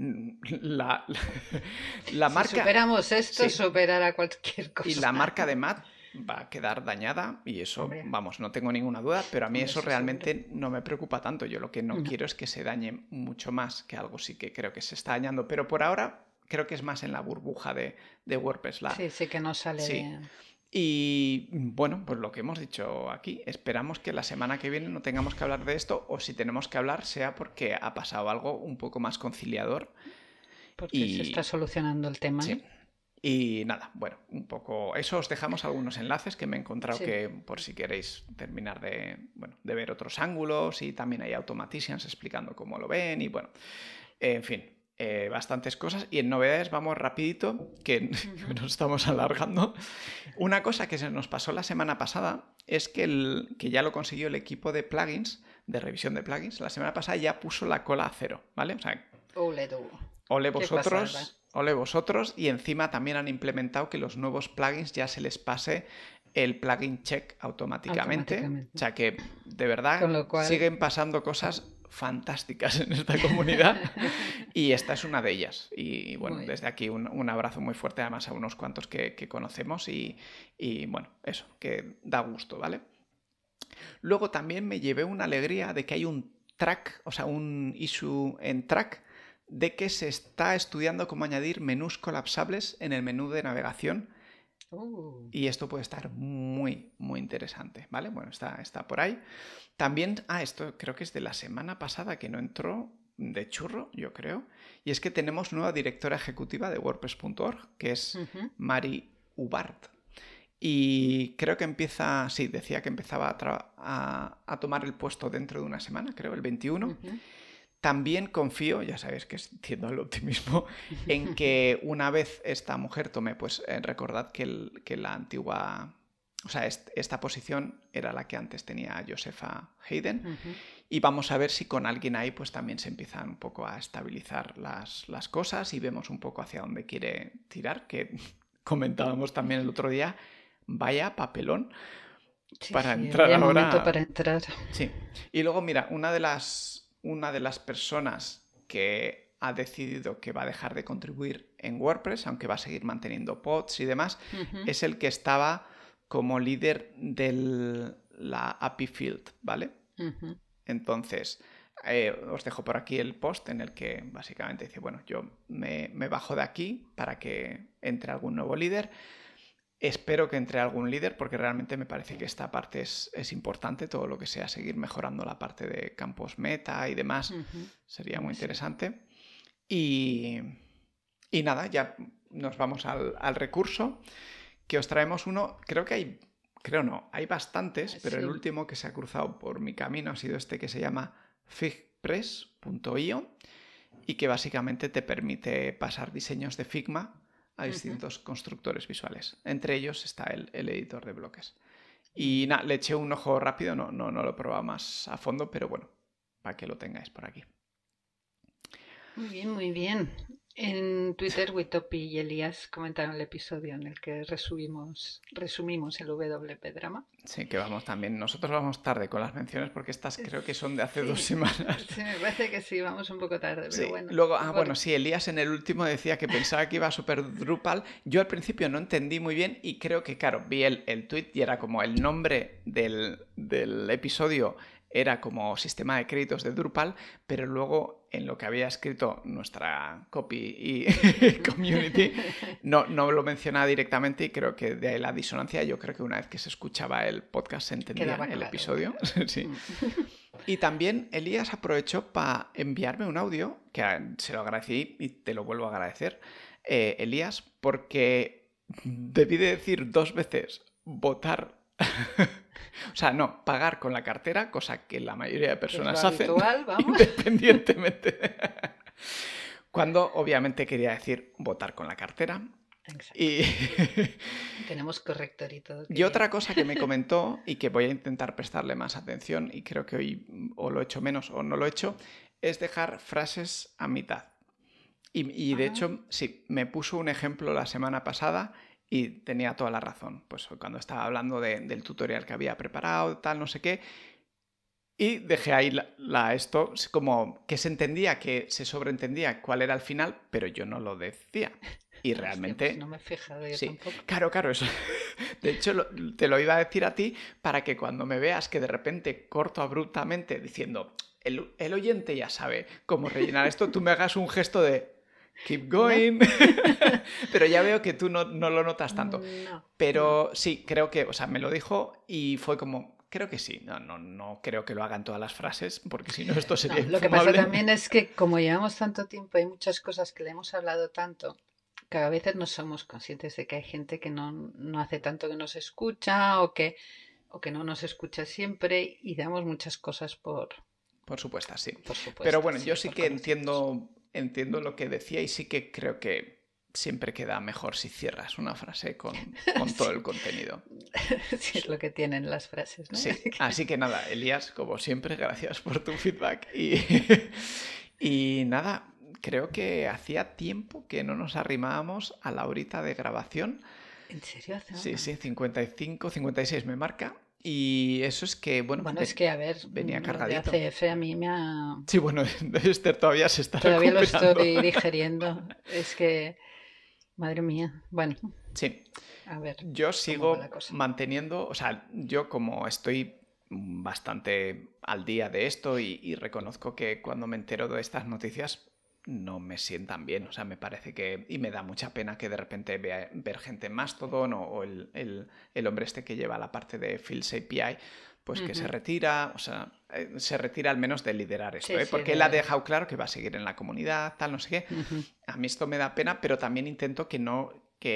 [SPEAKER 2] la marca...
[SPEAKER 1] Si superamos esto, superará cualquier cosa.
[SPEAKER 2] Y la marca de Matt va a quedar dañada, y eso, vamos, no tengo ninguna duda, pero a mí eso realmente no me preocupa tanto. Yo lo que no quiero es que se dañe mucho más, que algo sí que creo que se está dañando, pero por ahora creo que es más en la burbuja de WordPress.
[SPEAKER 1] Sí, que no sale bien.
[SPEAKER 2] Y bueno, pues lo que hemos dicho aquí, esperamos que la semana que viene no tengamos que hablar de esto, o si tenemos que hablar sea porque ha pasado algo un poco más conciliador.
[SPEAKER 1] Porque se está solucionando el tema.
[SPEAKER 2] Sí. Y nada, bueno, un poco eso. Os dejamos algunos enlaces que me he encontrado que por si queréis terminar de ver otros ángulos, y también hay automaticians explicando cómo lo ven y bueno, en fin, bastantes cosas. Y en novedades vamos rapidito, que nos estamos alargando. Una cosa que se nos pasó la semana pasada es que ya lo consiguió el equipo de plugins, de revisión de plugins. La semana pasada ya puso la cola a cero, ¿vale? O sea, ole vosotros, y encima también han implementado que los nuevos plugins ya se les pase el plugin check automáticamente. O sea que, de verdad, siguen pasando cosas fantásticas en esta comunidad y esta es una de ellas. Y bueno, desde aquí un abrazo muy fuerte además a unos cuantos que conocemos y bueno, eso, que da gusto, ¿vale? Luego también me llevé una alegría de que hay un track, o sea, un issue en track, de que se está estudiando cómo añadir menús colapsables en el menú de navegación. Y esto puede estar muy, muy interesante, ¿vale? Bueno, está por ahí. También, esto creo que es de la semana pasada, que no entró de churro, yo creo. Y es que tenemos nueva directora ejecutiva de WordPress.org, que es Mari Ubart. Y creo que decía que empezaba a tomar el puesto dentro de una semana, creo, el 21. También confío, ya sabéis que tiendo al optimismo, en que una vez esta mujer tome, pues recordad que la antigua, o sea, esta posición era la que antes tenía Josefa Hayden, y vamos a ver si con alguien ahí pues también se empiezan un poco a estabilizar las cosas y vemos un poco hacia dónde quiere tirar, que comentábamos también el otro día, vaya papelón para entrar ahora.
[SPEAKER 1] Momento para entrar.
[SPEAKER 2] Sí, y luego mira, una de las personas que ha decidido que va a dejar de contribuir en WordPress, aunque va a seguir manteniendo pods y demás, es el que estaba como líder de la API Field, ¿vale? Entonces, os dejo por aquí el post en el que básicamente dice, bueno, yo me bajo de aquí para que entre algún nuevo líder. Espero que entre algún líder porque realmente me parece que esta parte es importante, todo lo que sea seguir mejorando la parte de campos meta y demás sería muy interesante. Y nada, ya nos vamos al recurso, que os traemos uno, hay bastantes, pero el último que se ha cruzado por mi camino ha sido este que se llama figpress.io y que básicamente te permite pasar diseños de Figma a distintos constructores visuales. Entre ellos está el editor de bloques. Y nada, le eché un ojo rápido, no lo he probado más a fondo, pero bueno, para que lo tengáis por aquí.
[SPEAKER 1] Muy bien, muy bien. En Twitter, Witopi y Elías comentaron el episodio en el que resumimos el WP Drama.
[SPEAKER 2] Sí, que nosotros vamos tarde con las menciones porque estas creo que son de hace 2 semanas.
[SPEAKER 1] Sí, me parece que sí, vamos un poco tarde, pero bueno.
[SPEAKER 2] Luego, sí, Elías en el último decía que pensaba que iba súper Drupal. Yo al principio no entendí muy bien y creo que, claro, vi el tweet y era como el nombre del episodio era como sistema de créditos de Drupal, pero luego en lo que había escrito nuestra copy y community no lo mencionaba directamente y creo que de ahí la disonancia. Yo creo que una vez que se escuchaba el podcast se entendía el episodio. Sí. Y también Elías aprovechó para enviarme un audio, que se lo agradecí y te lo vuelvo a agradecer, Elías, porque debí de decir 2 veces votar. O sea, no, pagar con la cartera, cosa que la mayoría de personas hacen independientemente. Cuando obviamente quería decir votar con la cartera.
[SPEAKER 1] Exacto. Tenemos corrector y todo.
[SPEAKER 2] Y otra cosa que me comentó y que voy a intentar prestarle más atención, y creo que hoy o lo he hecho menos o no lo he hecho, es dejar frases a mitad. Y de hecho, sí, me puso un ejemplo la semana pasada y tenía toda la razón. Pues cuando estaba hablando del tutorial que había preparado, tal, no sé qué, y dejé ahí esto como que se entendía, que se sobreentendía cuál era el final, pero yo no lo decía. Y realmente...
[SPEAKER 1] Hostia, pues no me he fijado yo tampoco.
[SPEAKER 2] Claro, eso. De hecho, te lo iba a decir a ti para que cuando me veas que de repente corto abruptamente diciendo el oyente ya sabe cómo rellenar esto, tú me hagas un gesto de keep going. ¿No? Pero ya veo que tú no lo notas tanto.
[SPEAKER 1] No.
[SPEAKER 2] Pero sí, creo que, o sea, me lo dijo y fue como, Creo que sí. No creo que lo hagan todas las frases, porque si no esto sería
[SPEAKER 1] Lo que pasa también es que como llevamos tanto tiempo, hay muchas cosas que le hemos hablado tanto, que a veces no somos conscientes de que hay gente que no hace tanto que nos escucha o que no nos escucha siempre y damos muchas cosas
[SPEAKER 2] Por supuesto, sí.
[SPEAKER 1] por supuesto.
[SPEAKER 2] Pero bueno,
[SPEAKER 1] sí,
[SPEAKER 2] yo sí
[SPEAKER 1] por
[SPEAKER 2] que
[SPEAKER 1] conocidos.
[SPEAKER 2] entiendo lo que decía y sí que creo que siempre queda mejor si cierras una frase con todo el contenido.
[SPEAKER 1] Sí, es lo que tienen las frases, ¿no?
[SPEAKER 2] Sí, así que nada, Elías, como siempre, gracias por tu feedback y nada, creo que hacía tiempo que no nos arrimábamos a la horita de grabación.
[SPEAKER 1] ¿En serio? ¿Hace
[SPEAKER 2] Sí,
[SPEAKER 1] una?
[SPEAKER 2] 55, 56 me marca. Y eso es que, bueno,
[SPEAKER 1] Es que, a ver,
[SPEAKER 2] venía
[SPEAKER 1] lo de
[SPEAKER 2] cargadito.
[SPEAKER 1] ACF a mí me ha...
[SPEAKER 2] Sí, bueno, Esther todavía se está
[SPEAKER 1] Todavía lo
[SPEAKER 2] recuperando.
[SPEAKER 1] estoy digeriendo. Es que, madre mía. Bueno,
[SPEAKER 2] Sí,
[SPEAKER 1] a ver
[SPEAKER 2] yo
[SPEAKER 1] cómo va
[SPEAKER 2] sigo
[SPEAKER 1] la cosa.
[SPEAKER 2] manteniendo, o sea, yo como estoy bastante al día de esto y reconozco que cuando me entero de estas noticias no me sientan bien, o sea, me parece que, y me da mucha pena que de repente ver gente en Mastodon o el hombre este que lleva la parte de Fields API, pues que se retira, o sea, se retira al menos de liderar esto,
[SPEAKER 1] Sí,
[SPEAKER 2] porque él ha dejado claro que va a seguir en la comunidad, tal, no sé qué. A mí esto me da pena, pero también intento que no,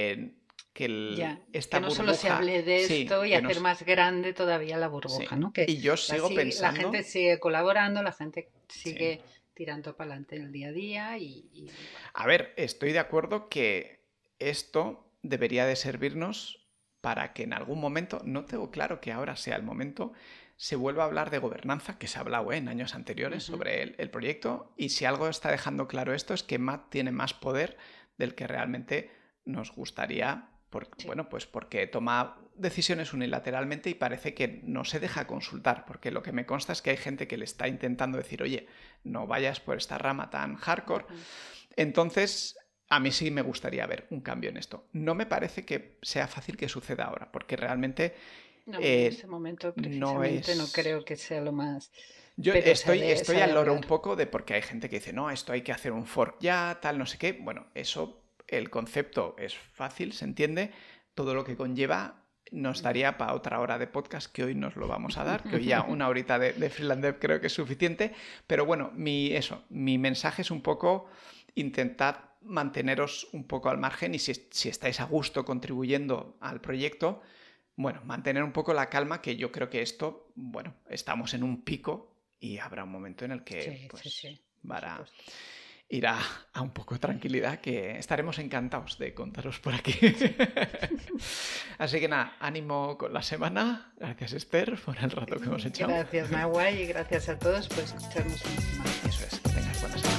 [SPEAKER 2] esta
[SPEAKER 1] que no solo se
[SPEAKER 2] burbuja,
[SPEAKER 1] hable de
[SPEAKER 2] sí,
[SPEAKER 1] esto y
[SPEAKER 2] que
[SPEAKER 1] hacer más grande todavía la burbuja,
[SPEAKER 2] sí.
[SPEAKER 1] ¿no? Que
[SPEAKER 2] Y yo sigo
[SPEAKER 1] la
[SPEAKER 2] pensando,
[SPEAKER 1] gente sigue colaborando, la gente sigue
[SPEAKER 2] sí.
[SPEAKER 1] tirando para adelante en el día a día y bueno.
[SPEAKER 2] A ver, estoy de acuerdo que esto debería de servirnos para que en algún momento, no tengo claro que ahora sea el momento, se vuelva a hablar de gobernanza, que se ha hablado en años anteriores sobre el proyecto, y si algo está dejando claro esto es que Matt tiene más poder del que realmente nos gustaría, bueno, pues porque toma decisiones unilateralmente y parece que no se deja consultar, porque lo que me consta es que hay gente que le está intentando decir, oye, no vayas por esta rama tan hardcore. Entonces, a mí sí me gustaría ver un cambio en esto. No me parece que sea fácil que suceda ahora, porque realmente
[SPEAKER 1] no, en este momento precisamente no creo que sea lo más...
[SPEAKER 2] Yo
[SPEAKER 1] pero
[SPEAKER 2] estoy al loro un
[SPEAKER 1] hablar.
[SPEAKER 2] poco de porque hay gente que dice, no, esto hay que hacer un fork ya, tal, no sé qué. Bueno, eso, el concepto es fácil, se entiende. Todo lo que conlleva nos daría para otra hora de podcast, que hoy nos lo vamos a dar, que hoy ya una horita de Freelance Dev creo que es suficiente. Pero bueno, mi mensaje es un poco intentad manteneros un poco al margen y si estáis a gusto contribuyendo al proyecto, bueno, mantener un poco la calma, que yo creo que esto, bueno, estamos en un pico y habrá un momento en el que irá a un poco de tranquilidad, que estaremos encantados de contaros por aquí. Sí. Así que nada, ánimo con la semana. Gracias, Esther, por el rato que hemos echado.
[SPEAKER 1] Gracias, Nahuay, y gracias a todos por escucharnos una semana.
[SPEAKER 2] Eso es, que tengas buena semana.